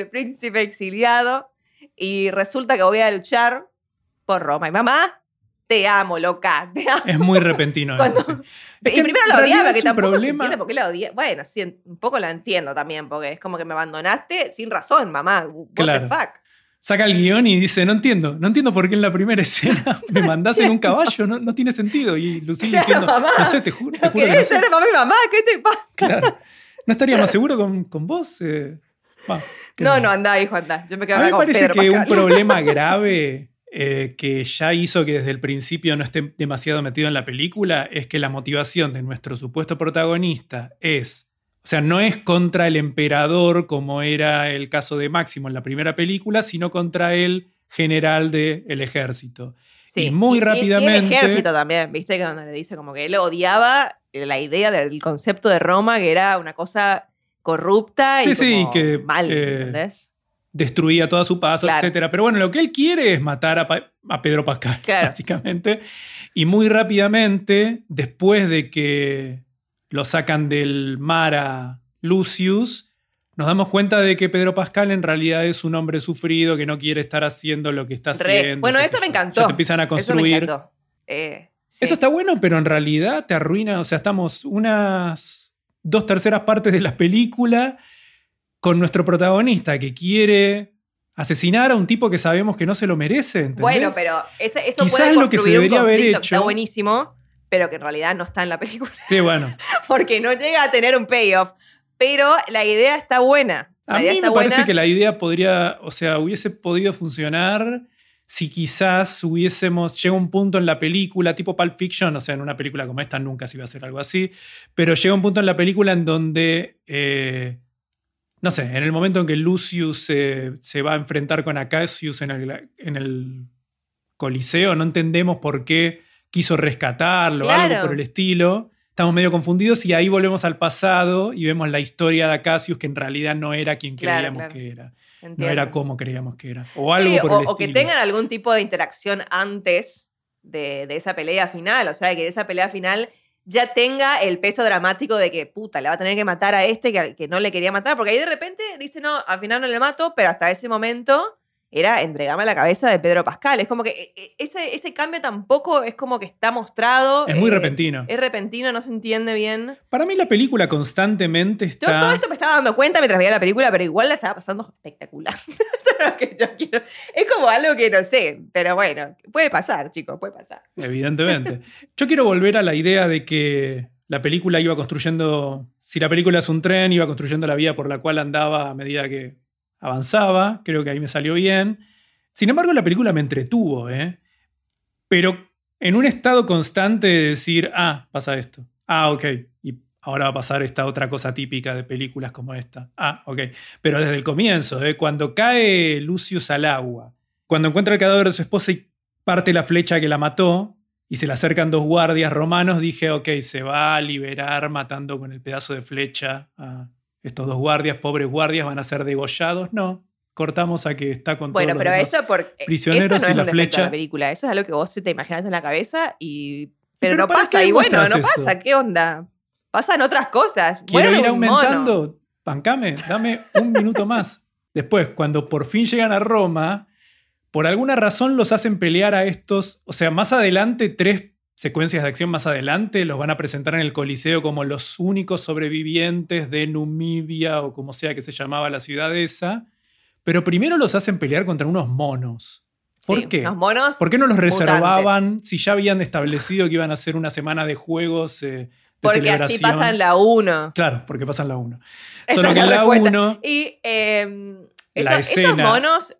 exiliado y resulta que voy a luchar por Roma. Y mamá, te amo, loca, te amo. Es muy repentino eso, sí. Es que primero lo odiaba, que tampoco se entiende por qué la odié. Bueno, sí, un poco la entiendo también, porque es como que me abandonaste sin razón, mamá. What the fuck? Saca el guión y dice, no entiendo por qué en la primera escena me mandás en un caballo, no tiene sentido. Y Lucille diciendo, mamá, no sé, te juro que no sé. Para mi mamá, ¿qué te pasa? Claro. ¿No estaría más seguro con vos? No, andá, hijo, andá. Yo me quedo acá con Pedro Pascal. A mí me parece que Pascal. un problema grave que ya hizo que desde el principio no esté demasiado metido en la película es que la motivación de nuestro supuesto protagonista no es contra el emperador como era el caso de Máximo en la primera película, sino contra el general del ejército. Sí, y muy rápidamente... Y el ejército también, viste, que cuando le dice como que él odiaba la idea del concepto de Roma, que era una cosa corrupta y como que mal, ¿entendés? Destruía todo a su paso, claro, etc. Pero bueno, lo que él quiere es matar a Pedro Pascal, claro, básicamente. Y muy rápidamente, después de que lo sacan del mar a Lucius, nos damos cuenta de que Pedro Pascal en realidad es un hombre sufrido que no quiere estar haciendo lo que está haciendo. Bueno, eso me encantó. Ya te empiezan a construir. Eso me encantó. Eso está bueno, pero en realidad te arruina. O sea, estamos unas 2/3 partes de la película con nuestro protagonista que quiere asesinar a un tipo que sabemos que no se lo merece, ¿entendés? Bueno, pero eso quizás puede lo que se debería haber hecho. Está buenísimo, pero que en realidad no está en la película. Sí, bueno. Porque no llega a tener un payoff. Pero la idea está buena. A mí me parece que la idea hubiese podido funcionar si quizás llega un punto en la película, tipo Pulp Fiction, o sea, en una película como esta nunca se iba a hacer algo así, pero llega un punto en la película en donde, no sé, en el momento en que Lucius se va a enfrentar con Acacius en el Coliseo, no entendemos por qué quiso rescatarlo, claro, algo por el estilo. Estamos medio confundidos y ahí volvemos al pasado y vemos la historia de Acacius, que en realidad no era quien creíamos que era. Entiendo. No era como creíamos que era. O algo por el estilo. O que tengan algún tipo de interacción antes de esa pelea final. O sea, que esa pelea final ya tenga el peso dramático de que, puta, le va a tener que matar a este que no le quería matar. Porque ahí de repente dice, no, al final no le mato, pero hasta ese momento era entregarme la cabeza de Pedro Pascal. Es como que ese cambio tampoco es como que está mostrado. Es muy repentino. Es repentino, no se entiende bien. Para mí la película constantemente está... Yo todo esto me estaba dando cuenta mientras veía la película, pero igual la estaba pasando espectacular. Eso es lo que yo quiero. Es como algo que no sé, pero bueno, puede pasar, chicos, puede pasar. Evidentemente. Yo quiero volver a la idea de que la película iba construyendo... Si la película es un tren, iba construyendo la vía por la cual andaba a medida que avanzaba. Creo que ahí me salió bien. Sin embargo, la película me entretuvo, pero en un estado constante de decir, pasa esto. Ok. Y ahora va a pasar esta otra cosa típica de películas como esta. Ok. Pero desde el comienzo, cuando cae Lucius al agua, cuando encuentra el cadáver de su esposa y parte la flecha que la mató, y se le acercan 2 guardias romanos, dije, ok, se va a liberar matando con el pedazo de flecha a estos 2 guardias, pobres guardias, van a ser degollados. No, cortamos a que está con todos los prisioneros eso no y la es flecha. De la película. Eso es algo que vos te imaginas en la cabeza pero no pasa. Y bueno, no pasa. ¿Qué onda? Pasan otras cosas. Quiero ir aumentando. Bancame, dame un minuto más. Después, cuando por fin llegan a Roma, por alguna razón los hacen pelear a estos. O sea, más adelante, 3 secuencias de acción más adelante, los van a presentar en el Coliseo como los únicos sobrevivientes de Numibia o como sea que se llamaba la ciudad esa. Pero primero los hacen pelear contra unos monos. ¿Por qué? Los monos. ¿Por qué no los reservaban si ya habían establecido que iban a hacer una semana de juegos de porque celebración? Porque así pasan la 1. Claro, porque pasan la 1. Solo que en la 1... Y esos monos...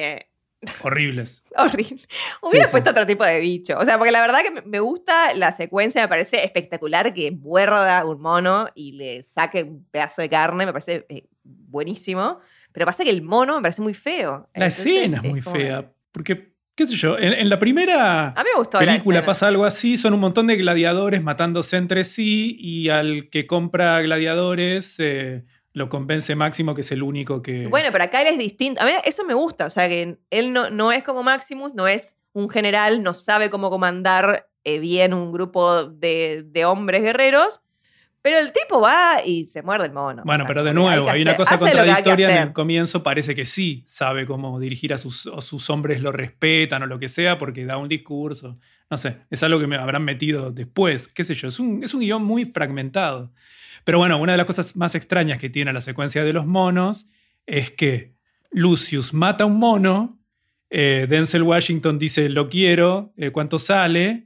horribles. Horrible. Hubiera puesto otro tipo de bicho. O sea, porque la verdad que me gusta la secuencia, me parece espectacular que muerda un mono y le saque un pedazo de carne, me parece buenísimo. Pero pasa que el mono me parece muy feo. La escena es muy fea. Porque, qué sé yo, en la primera a mí me gustó película pasa algo así, son un montón de gladiadores matándose entre sí y al que compra gladiadores... lo convence Máximo, que es el único que... Bueno, pero acá él es distinto. A mí eso me gusta. O sea, que él no es como Maximus, no es un general, no sabe cómo comandar bien un grupo de hombres guerreros, pero el tipo va y se muerde el mono. Bueno, pero de nuevo, hay una cosa contradictoria en el comienzo. Parece que sí sabe cómo dirigir a sus hombres, lo respetan o lo que sea, porque da un discurso. No sé, es algo que me habrán metido después. Qué sé yo, es un guión muy fragmentado. Pero bueno, una de las cosas más extrañas que tiene la secuencia de los monos es que Lucius mata a un mono, Denzel Washington dice, lo quiero, ¿cuánto sale?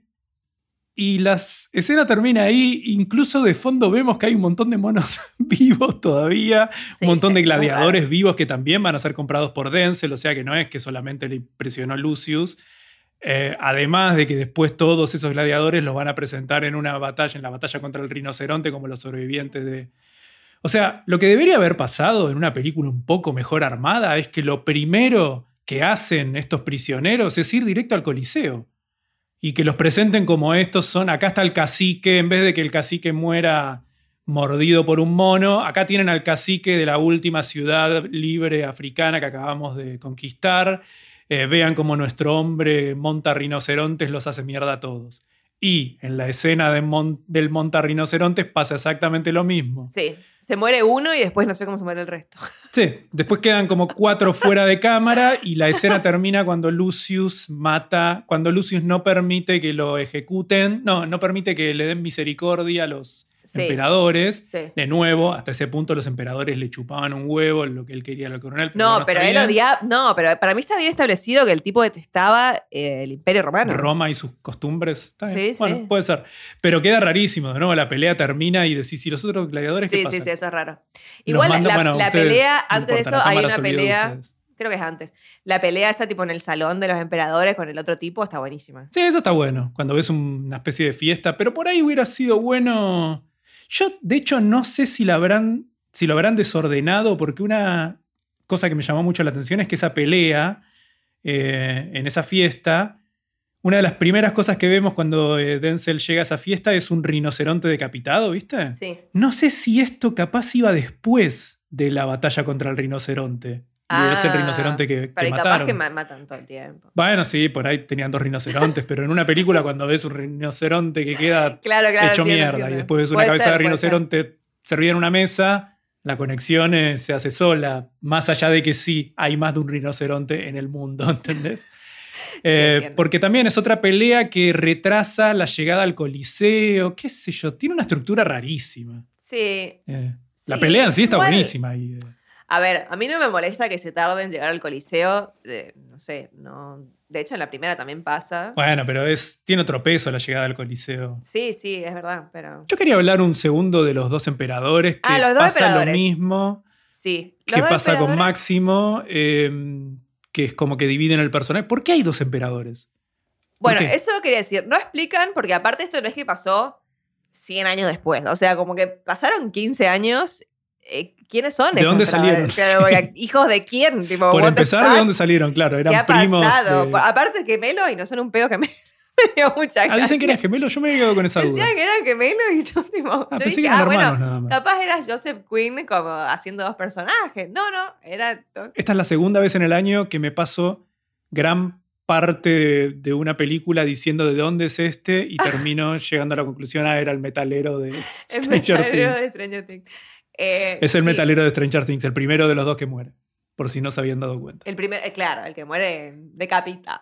Y la escena termina ahí, incluso de fondo vemos que hay un montón de monos vivos todavía, un montón de gladiadores vivos que también van a ser comprados por Denzel, o sea que no es que solamente le impresionó a Lucius. Además de que después todos esos gladiadores los van a presentar en la batalla contra el rinoceronte como los sobrevivientes de... O sea, lo que debería haber pasado en una película un poco mejor armada es que lo primero que hacen estos prisioneros es ir directo al Coliseo y que los presenten como estos son, acá está el cacique, en vez de que el cacique muera mordido por un mono, acá tienen al cacique de la última ciudad libre africana que acabamos de conquistar. Vean cómo nuestro hombre monta rinocerontes, los hace mierda a todos. Y en la escena del monta rinocerontes pasa exactamente lo mismo. Sí, se muere uno y después no sé cómo se muere el resto. Sí, después quedan como 4 fuera de cámara y la escena termina cuando Lucius no permite que lo ejecuten, no permite que le den misericordia a los emperadores. Sí. De nuevo, hasta ese punto los emperadores le chupaban un huevo lo que él quería al coronel. Pero él odiaba. No, pero para mí está bien establecido que el tipo detestaba el Imperio Romano. Roma y sus costumbres. Está bien. Sí, bueno, puede ser. Pero queda rarísimo. De nuevo, la pelea termina y decís, ¿y los otros gladiadores qué pasa? Sí, eso es raro. Igual la pelea, antes de eso, hay una pelea. Creo que es antes. La pelea esa tipo en el salón de los emperadores con el otro tipo está buenísima. Sí, eso está bueno. Cuando ves una especie de fiesta. Pero por ahí hubiera sido bueno. Yo, de hecho, no sé si lo habrán desordenado, porque una cosa que me llamó mucho la atención es que esa pelea, en esa fiesta, una de las primeras cosas que vemos cuando Denzel llega a esa fiesta es un rinoceronte decapitado, ¿viste? Sí. No sé si esto capaz iba después de la batalla contra el rinoceronte. Y es el rinoceronte que mataron. Capaz que matan todo el tiempo. Bueno, sí, por ahí tenían 2 rinocerontes, pero en una película cuando ves un rinoceronte que queda hecho mierda entiendo. Y después ves una cabeza de rinoceronte servida en una mesa, la conexión se hace sola, más allá de que sí, hay más de un rinoceronte en el mundo, ¿entendés? Porque también es otra pelea que retrasa la llegada al Coliseo, qué sé yo, tiene una estructura rarísima. Sí. La pelea en sí está buenísima. A ver, a mí no me molesta que se tarde en llegar al Coliseo. No sé, no. De hecho, en la primera también pasa. Bueno, pero tiene otro peso la llegada al Coliseo. Sí, es verdad, pero... Yo quería hablar un segundo de los 2 emperadores. Que los 2 pasa emperadores. Lo mismo Sí. Que pasa con Máximo, que es como que dividen el personaje. ¿Por qué hay 2 emperadores? Bueno, eso quería decir. No explican, porque aparte esto no es que pasó 100 años después. O sea, como que pasaron 15 años... ¿Quiénes son ¿De dónde salieron? Pero, sí. ¿Hijos de quién? Tipo, por empezar, ¿de dónde salieron? Claro, eran primos. Aparte gemelos y no son un pedo gemelos. Me dio mucha gracia. Dicen que eran gemelos. Yo me he quedado con esa duda. Decían que eran gemelos y son tipo... yo pensé dije, que eran hermanos nada más. Capaz era Joseph Quinn como haciendo 2 personajes. No, era... Esta es la segunda vez en el año que me paso gran parte de una película diciendo de dónde es este y termino llegando a la conclusión, era el metalero de Stranger Things. Es el metalero de Stranger Things, el primero de los 2 que muere, por si no se habían dado cuenta. El primer, claro, el que muere decapitado.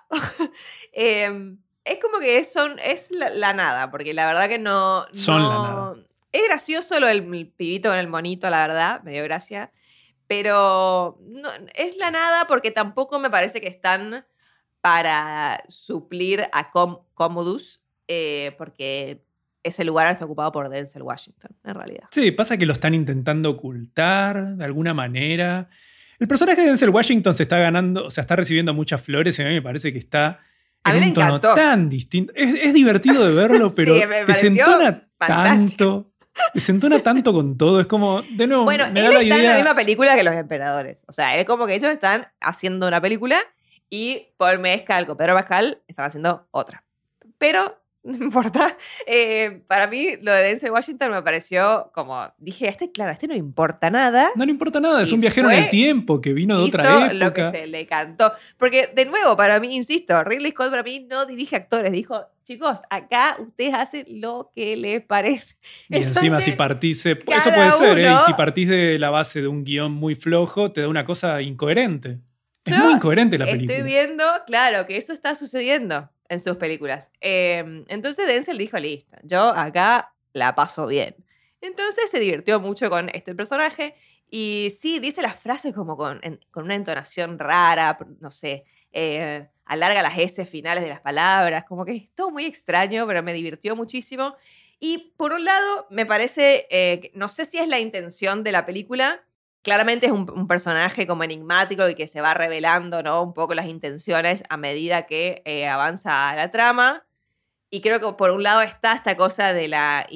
Es como que es la nada, porque la verdad que no... Son la nada. Es gracioso lo del pibito con el monito, la verdad, me dio gracia, pero no, es la nada porque tampoco me parece que están para suplir a Commodus, porque... ese lugar está ocupado por Denzel Washington, en realidad. Sí, pasa que lo están intentando ocultar de alguna manera. El personaje de Denzel Washington se está ganando, o sea, está recibiendo muchas flores y a mí me parece que está en un tono tan distinto. Es divertido de verlo, pero desentona tanto. Desentona tanto con todo. Es como, de nuevo, bueno, me él da la está idea... en la misma película que los emperadores. O sea, es como que ellos están haciendo una película y Paul Mescal con Pedro Pascal están haciendo otra. Pero... no importa. Para mí, lo de Denzel Washington me pareció como... dije, este no importa nada. No le importa nada, es un viajero en el tiempo que vino de otra época. Lo que se le cantó. Porque, de nuevo, para mí, insisto, Ridley Scott para mí no dirige actores. Dijo, chicos, acá ustedes hacen lo que les parece. Y entonces, encima, si partís... eso puede ser, y si partís de la base de un guión muy flojo, te da una cosa incoherente. Es muy incoherente la película. Estoy viendo, claro, que eso está sucediendo en sus películas. Entonces Denzel dijo, listo, yo acá la paso bien. Entonces se divirtió mucho con este personaje y sí, dice las frases como con una entonación rara, no sé, alarga las S finales de las palabras, como que es todo muy extraño, pero me divirtió muchísimo. Y por un lado, me parece, no sé si es la intención de la película. Claramente es un personaje como enigmático y que se va revelando, ¿no? Un poco las intenciones a medida que avanza la trama. Y creo que por un lado está esta cosa de la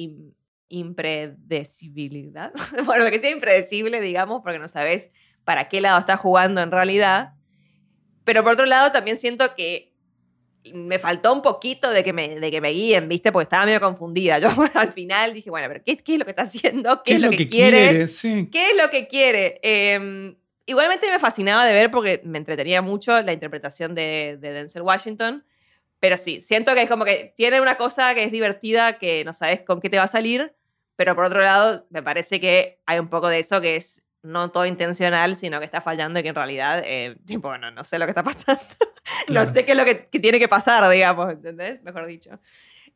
impredecibilidad. Bueno, que sea impredecible, digamos, porque no sabes para qué lado está jugando en realidad. Pero por otro lado también siento que me faltó un poquito de que me guíen, ¿viste? Porque estaba medio confundida. Yo al final dije, bueno, pero ¿qué es lo que está haciendo? ¿Qué es lo que quiere? Sí. ¿Qué es lo que quiere? Igualmente me fascinaba de ver porque me entretenía mucho la interpretación de Denzel Washington. Pero sí, siento que es como que tiene una cosa que es divertida, que no sabes con qué te va a salir. Pero por otro lado, me parece que hay un poco de eso que es no todo intencional, sino que está fallando y que en realidad, no sé lo que está pasando. Claro. No sé qué es lo que tiene que pasar, digamos, ¿entendés? Mejor dicho.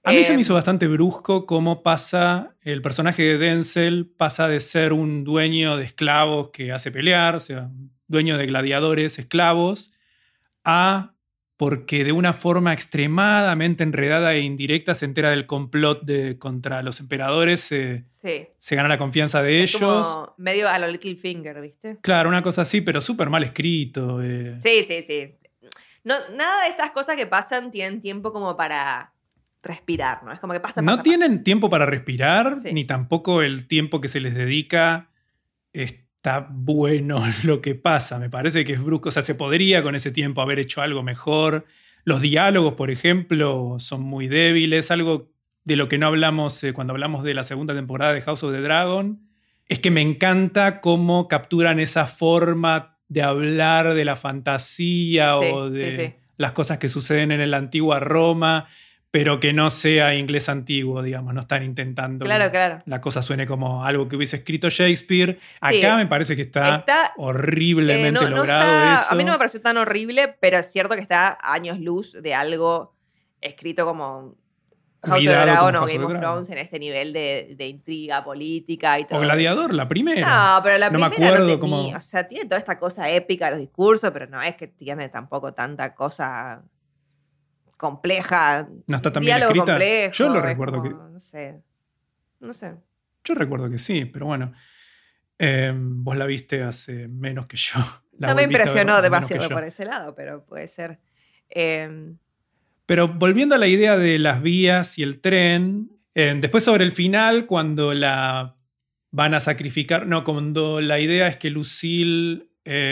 A mí se me hizo bastante brusco cómo pasa, el personaje de Denzel pasa de ser un dueño de esclavos que hace pelear, o sea, dueño de gladiadores esclavos, a porque de una forma extremadamente enredada e indirecta se entera del complot contra los emperadores, se gana la confianza de ellos. Como medio a lo Littlefinger, ¿viste? Claro, una cosa así, pero súper mal escrito. Sí. No, nada de estas cosas que pasan tienen tiempo como para respirar, ¿no? Es como que pasa. No tienen tiempo para respirar, Sí. ni tampoco el tiempo que se les dedica está bueno lo que pasa. Me parece que es brusco. O sea, se podría con ese tiempo haber hecho algo mejor. Los diálogos, por ejemplo, son muy débiles. Algo de lo que no hablamos cuando hablamos de la segunda temporada de House of the Dragon es que me encanta cómo capturan esa forma de hablar de la fantasía o de las cosas que suceden en la antigua Roma, pero que no sea inglés antiguo, digamos. No están intentando que la cosa suene como algo que hubiese escrito Shakespeare. Acá me parece que está horriblemente logrado eso. A mí no me pareció tan horrible, pero es cierto que está a años luz de algo escrito como House of the Dragon o Game of Thrones en este nivel de intriga política y todo. O Gladiador, eso. La primera. No, pero la primera me acuerdo no tenía, cómo... O sea, tiene toda esta cosa épica, los discursos, pero no es que tiene tampoco tanta cosa compleja. No está tan bien escrita. Complejo, yo lo recuerdo como, que... No sé. Yo recuerdo que sí, pero bueno. Vos la viste hace menos que yo. No me impresionó demasiado por ese lado, pero puede ser. Pero volviendo a la idea de las vías y el tren, después sobre el final, cuando la van a sacrificar, no, cuando la idea es que Lucille,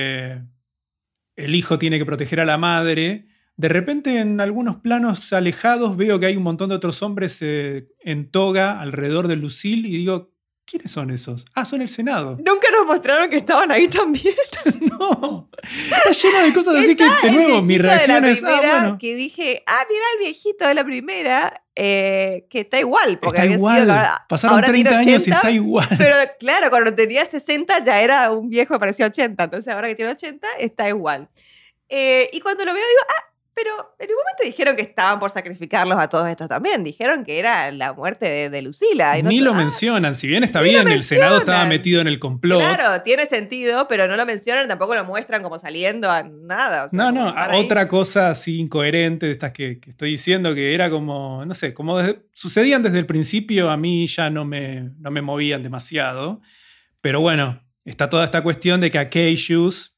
el hijo tiene que proteger a la madre, de repente en algunos planos alejados veo que hay un montón de otros hombres en toga alrededor de Lucille y digo, ¿quiénes son esos? Ah, son el Senado. Nunca nos mostraron que estaban ahí también. No, está lleno de cosas así que, de nuevo, mi reacción es, bueno. Que dije, mira el viejito de la primera, que está igual. Porque está igual, pasaron 30 años y está igual. Pero claro, cuando tenía 60 ya era un viejo que parecía 80, entonces ahora que tiene 80 está igual. Y cuando lo veo digo, pero en un momento dijeron que estaban por sacrificarlos a todos estos también. Dijeron que era la muerte de Lucila. Y ni lo mencionan. Si bien está bien, el Senado estaba metido en el complot. Claro, tiene sentido, pero no lo mencionan, tampoco lo muestran como saliendo a nada. O sea, no, otra cosa así incoherente de estas que estoy diciendo, que era como, no sé, como sucedían desde el principio, a mí ya no me movían demasiado. Pero bueno, está toda esta cuestión de que Acacius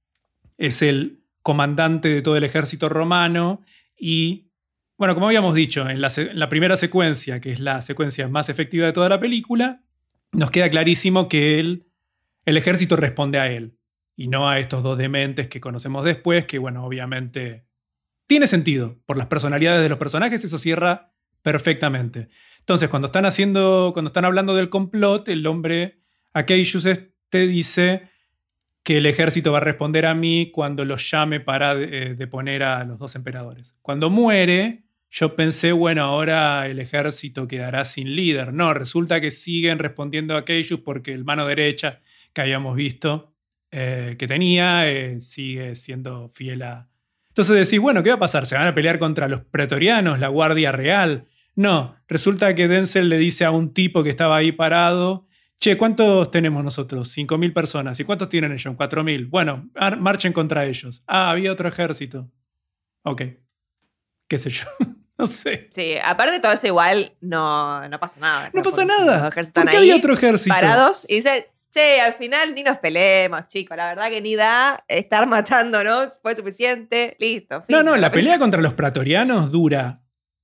es el comandante de todo el ejército romano y, bueno, como habíamos dicho, en la primera secuencia, que es la secuencia más efectiva de toda la película, nos queda clarísimo que el ejército responde a él y no a estos dos dementes que conocemos después, que, bueno, obviamente tiene sentido. Por las personalidades de los personajes, eso cierra perfectamente. Entonces, cuando están hablando del complot, el hombre Acacius dice que el ejército va a responder a mí cuando los llame para deponer a los dos emperadores. Cuando muere, yo pensé, bueno, ahora el ejército quedará sin líder. No, resulta que siguen respondiendo a Acacius porque el mano derecha que habíamos visto que tenía sigue siendo fiel a... Entonces decís, bueno, ¿qué va a pasar? ¿Se van a pelear contra los pretorianos, la Guardia Real? No, resulta que Denzel le dice a un tipo que estaba ahí parado, che, ¿cuántos tenemos nosotros? 5.000 personas. ¿Y cuántos tienen ellos? 4.000. Bueno, marchen contra ellos. Había otro ejército. Ok. ¿Qué sé yo? No sé. Sí, aparte de todo eso igual no pasa nada. No pasa nada. ¿Por qué había otro ejército? Parados y dice, che, al final ni nos peleemos, chicos. La verdad que ni da estar matándonos. Fue suficiente. Listo. Fin. No, la pelea contra los praetorianos dura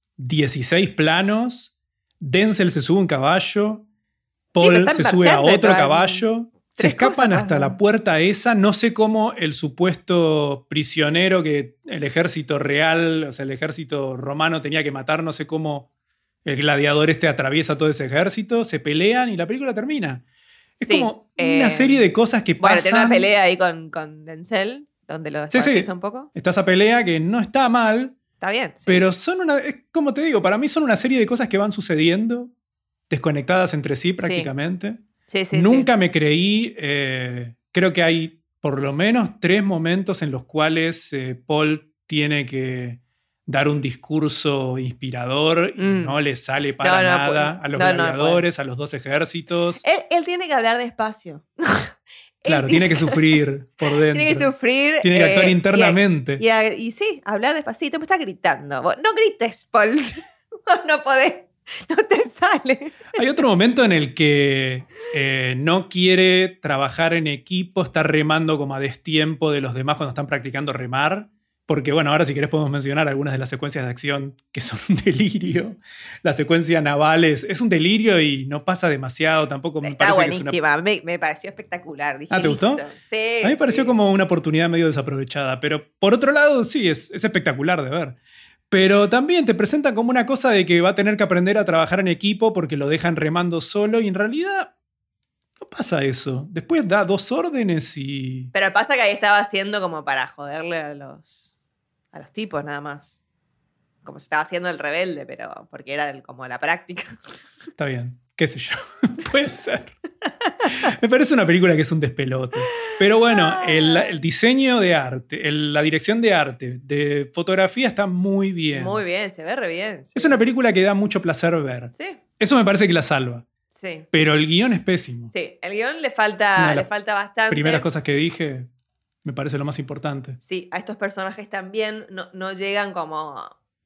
16 planos. Denzel se sube a un caballo. Paul se sube a otro caballo, se escapan hasta la puerta esa. No sé cómo el supuesto prisionero que el ejército real, o sea, el ejército romano tenía que matar, no sé cómo el gladiador atraviesa todo ese ejército, se pelean y la película termina. Es como una serie de cosas que pasan. Bueno, tiene una pelea ahí con Denzel, donde lo descuartiza un poco. Está esa pelea que no está mal. Está bien. Sí. Pero como te digo, para mí son una serie de cosas que van sucediendo desconectadas entre sí prácticamente. Sí, Nunca me creí, creo que hay por lo menos 3 momentos en los cuales Paul tiene que dar un discurso inspirador y no le sale para nada a los gladiadores, a los dos ejércitos. Él tiene que hablar despacio. Claro, tiene que sufrir por dentro. Tiene que sufrir. Tiene que actuar internamente. Y sí, hablar despacito. Me está gritando. No grites, Paul. No podés. No te sale. Hay otro momento en el que no quiere trabajar en equipo, está remando como a destiempo de los demás cuando están practicando remar. Porque, bueno, ahora si querés podemos mencionar algunas de las secuencias de acción que son un delirio. La secuencia naval es un delirio y no pasa demasiado tampoco. Está buenísima, me pareció espectacular. Dije, ¿te gustó? Sí. A mí me pareció como una oportunidad medio desaprovechada, pero por otro lado sí, es espectacular de ver. Pero también te presentan como una cosa de que va a tener que aprender a trabajar en equipo porque lo dejan remando solo y en realidad no pasa eso. Después da 2 órdenes y... Pero pasa que ahí estaba haciendo como para joderle a los tipos nada más. Como se estaba haciendo el rebelde, pero porque era como la práctica. Está bien, qué sé yo. Puede ser. Me parece una película que es un despelote. Pero bueno, el diseño de arte, la dirección de arte, de fotografía está muy bien. Muy bien, se ve re bien. Sí. Es una película que da mucho placer ver. Sí. Eso me parece que la salva. Sí. Pero el guión es pésimo. Sí, el guión le falta bastante. Primeras cosas que dije, me parece lo más importante. Sí, a estos personajes también no llegan como...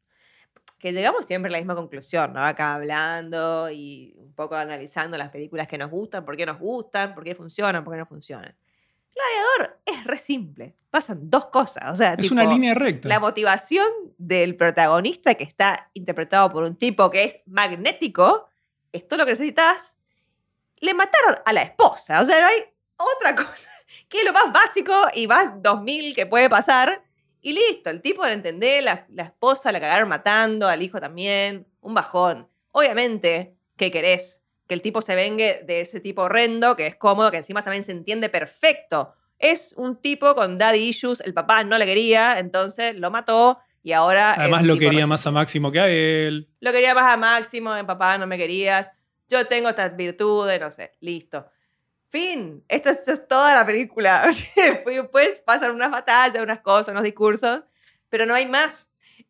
Que llegamos siempre a la misma conclusión, ¿no? Acá hablando y un poco analizando las películas que nos gustan, por qué funcionan, por qué no funcionan. Gladiador es re simple. Pasan 2 cosas. O sea, es una línea recta. La motivación del protagonista, que está interpretado por un tipo que es magnético, es todo lo que necesitas. Le mataron a la esposa. O sea, no hay otra cosa que es lo más básico y más 2000 que puede pasar. Y listo, el tipo lo entendé, la esposa la cagaron matando, al hijo también. Un bajón. Obviamente, ¿qué querés? Que el tipo se vengue de ese tipo horrendo, que es cómodo, que encima también se entiende perfecto. Es un tipo con daddy issues, el papá no le quería, entonces lo mató y ahora... Además lo quería más a Máximo que a él. Lo quería más a Máximo, el papá no me querías. Yo tengo estas virtudes, no sé, listo. Fin, esto es toda la película. Después pasan unas batallas, unas cosas, unos discursos, pero no hay más.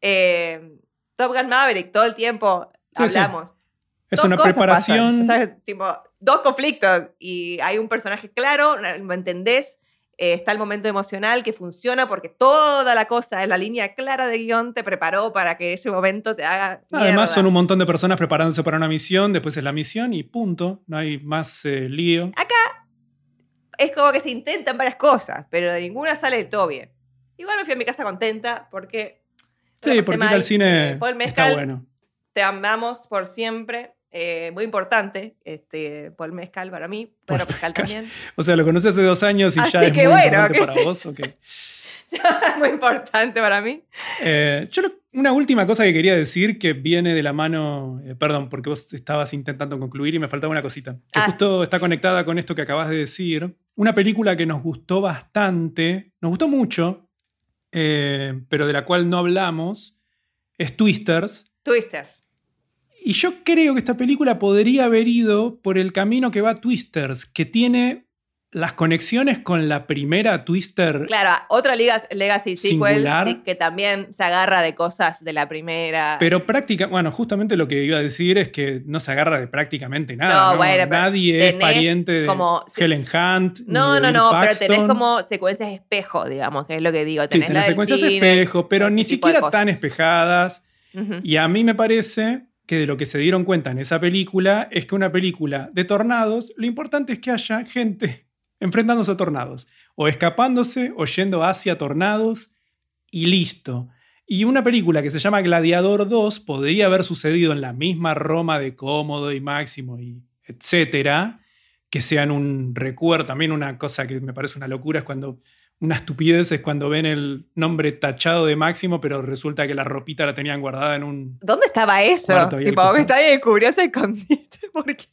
Top Gun Maverick, todo el tiempo hablamos. Sí. Es una preparación. O sea, tipo, 2 conflictos y hay un personaje claro, ¿me entendés? Está el momento emocional que funciona porque toda la cosa, la línea clara de guión te preparó para que ese momento te haga mierda. Además son un montón de personas preparándose para una misión, después es la misión y punto. No hay más lío. Acá es como que se intentan varias cosas, pero de ninguna sale todo bien. Igual me fui a mi casa contenta porque... Sí, porque ir al cine Paul Mescal, está bueno. Te amamos por siempre. Muy importante, Paul Mescal para mí, pero Mescal también. O sea, lo conoces hace 2 años y así ya es muy importante para vos, ¿o qué? Ya es muy importante para mí. Una última cosa que quería decir que viene de la mano, perdón, porque vos estabas intentando concluir y me faltaba una cosita, que justo está conectada con esto que acabas de decir. Una película que nos gustó bastante, nos gustó mucho, pero de la cual no hablamos, es Twisters. Y yo creo que esta película podría haber ido por el camino que va Twisters, que tiene las conexiones con la primera Twister. Claro, otra Legacy Sequel que también se agarra de cosas de la primera. Pero bueno, justamente lo que iba a decir es que no se agarra de prácticamente nada. No, bueno, nadie es pariente de Helen Hunt. No, pero tenés como secuencias espejo, digamos, que es lo que digo. Tenés secuencias espejo, pero ni siquiera tan espejadas. Uh-huh. Y a mí me parece que de lo que se dieron cuenta en esa película es que una película de tornados, lo importante es que haya gente enfrentándose a tornados, o escapándose, o yendo hacia tornados, y listo. Y una película que se llama Gladiador 2 podría haber sucedido en la misma Roma de Cómodo y Máximo, y etcétera, que sean un recuerdo. También una cosa que me parece una locura es cuando... Una estupidez es cuando ven el nombre tachado de Máximo, pero resulta que la ropita la tenían guardada en un... ¿Dónde estaba eso? Tipo, me está ahí curiosa y escondiste. ¿Por qué?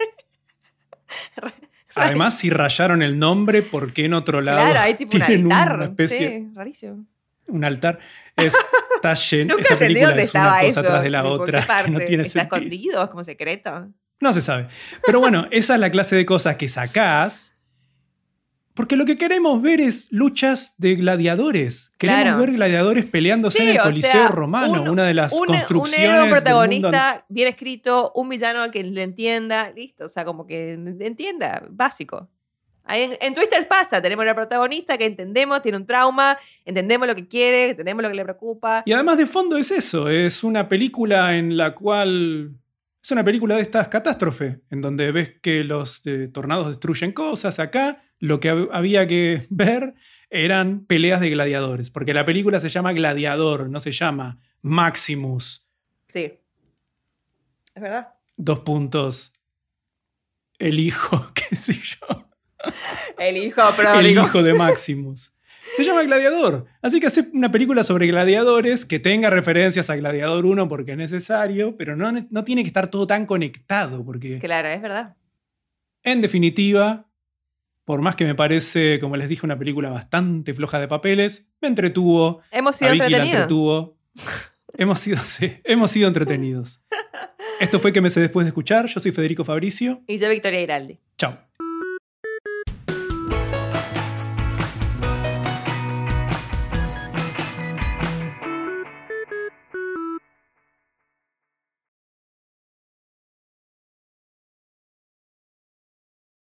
Además, si rayaron el nombre, ¿por qué en otro lado? Claro, hay tipo un altar. Una especie, sí, rarísimo. Un altar. Está lleno. Esta película es una cosa atrás de la otra. Que no tiene ¿Está sentido. escondido? ¿Es como secreto? No se sabe. Pero bueno, esa es la clase de cosas que sacás Porque lo que queremos ver es luchas de gladiadores. Queremos ver gladiadores peleándose en el Coliseo Romano, una de las construcciones. Un héroe protagonista bien escrito, un villano que le entienda, listo. O sea, como que entienda, básico. En Twisters pasa, tenemos una protagonista que entendemos, tiene un trauma, entendemos lo que quiere, entendemos lo que le preocupa. Y además de fondo es eso, es una película en la cual... Es una película de estas catástrofes, en donde ves que los tornados destruyen cosas. Acá lo que había que ver eran peleas de gladiadores, porque la película se llama Gladiador, no se llama Maximus. Sí, es verdad. 2 puntos. El hijo, qué sé yo. El hijo pródigo. El hijo de Maximus. Se llama Gladiador. Así que hacer una película sobre gladiadores que tenga referencias a Gladiador 1 porque es necesario, pero no tiene que estar todo tan conectado. Porque, claro, es verdad. En definitiva, por más que me parece, como les dije, una película bastante floja de papeles, me entretuvo. Hemos sido entretenidos. Hemos sido entretenidos. Esto fue Que me sé después de escuchar. Yo soy Federico Fabricio. Y yo Victoria Giraldi. Chao.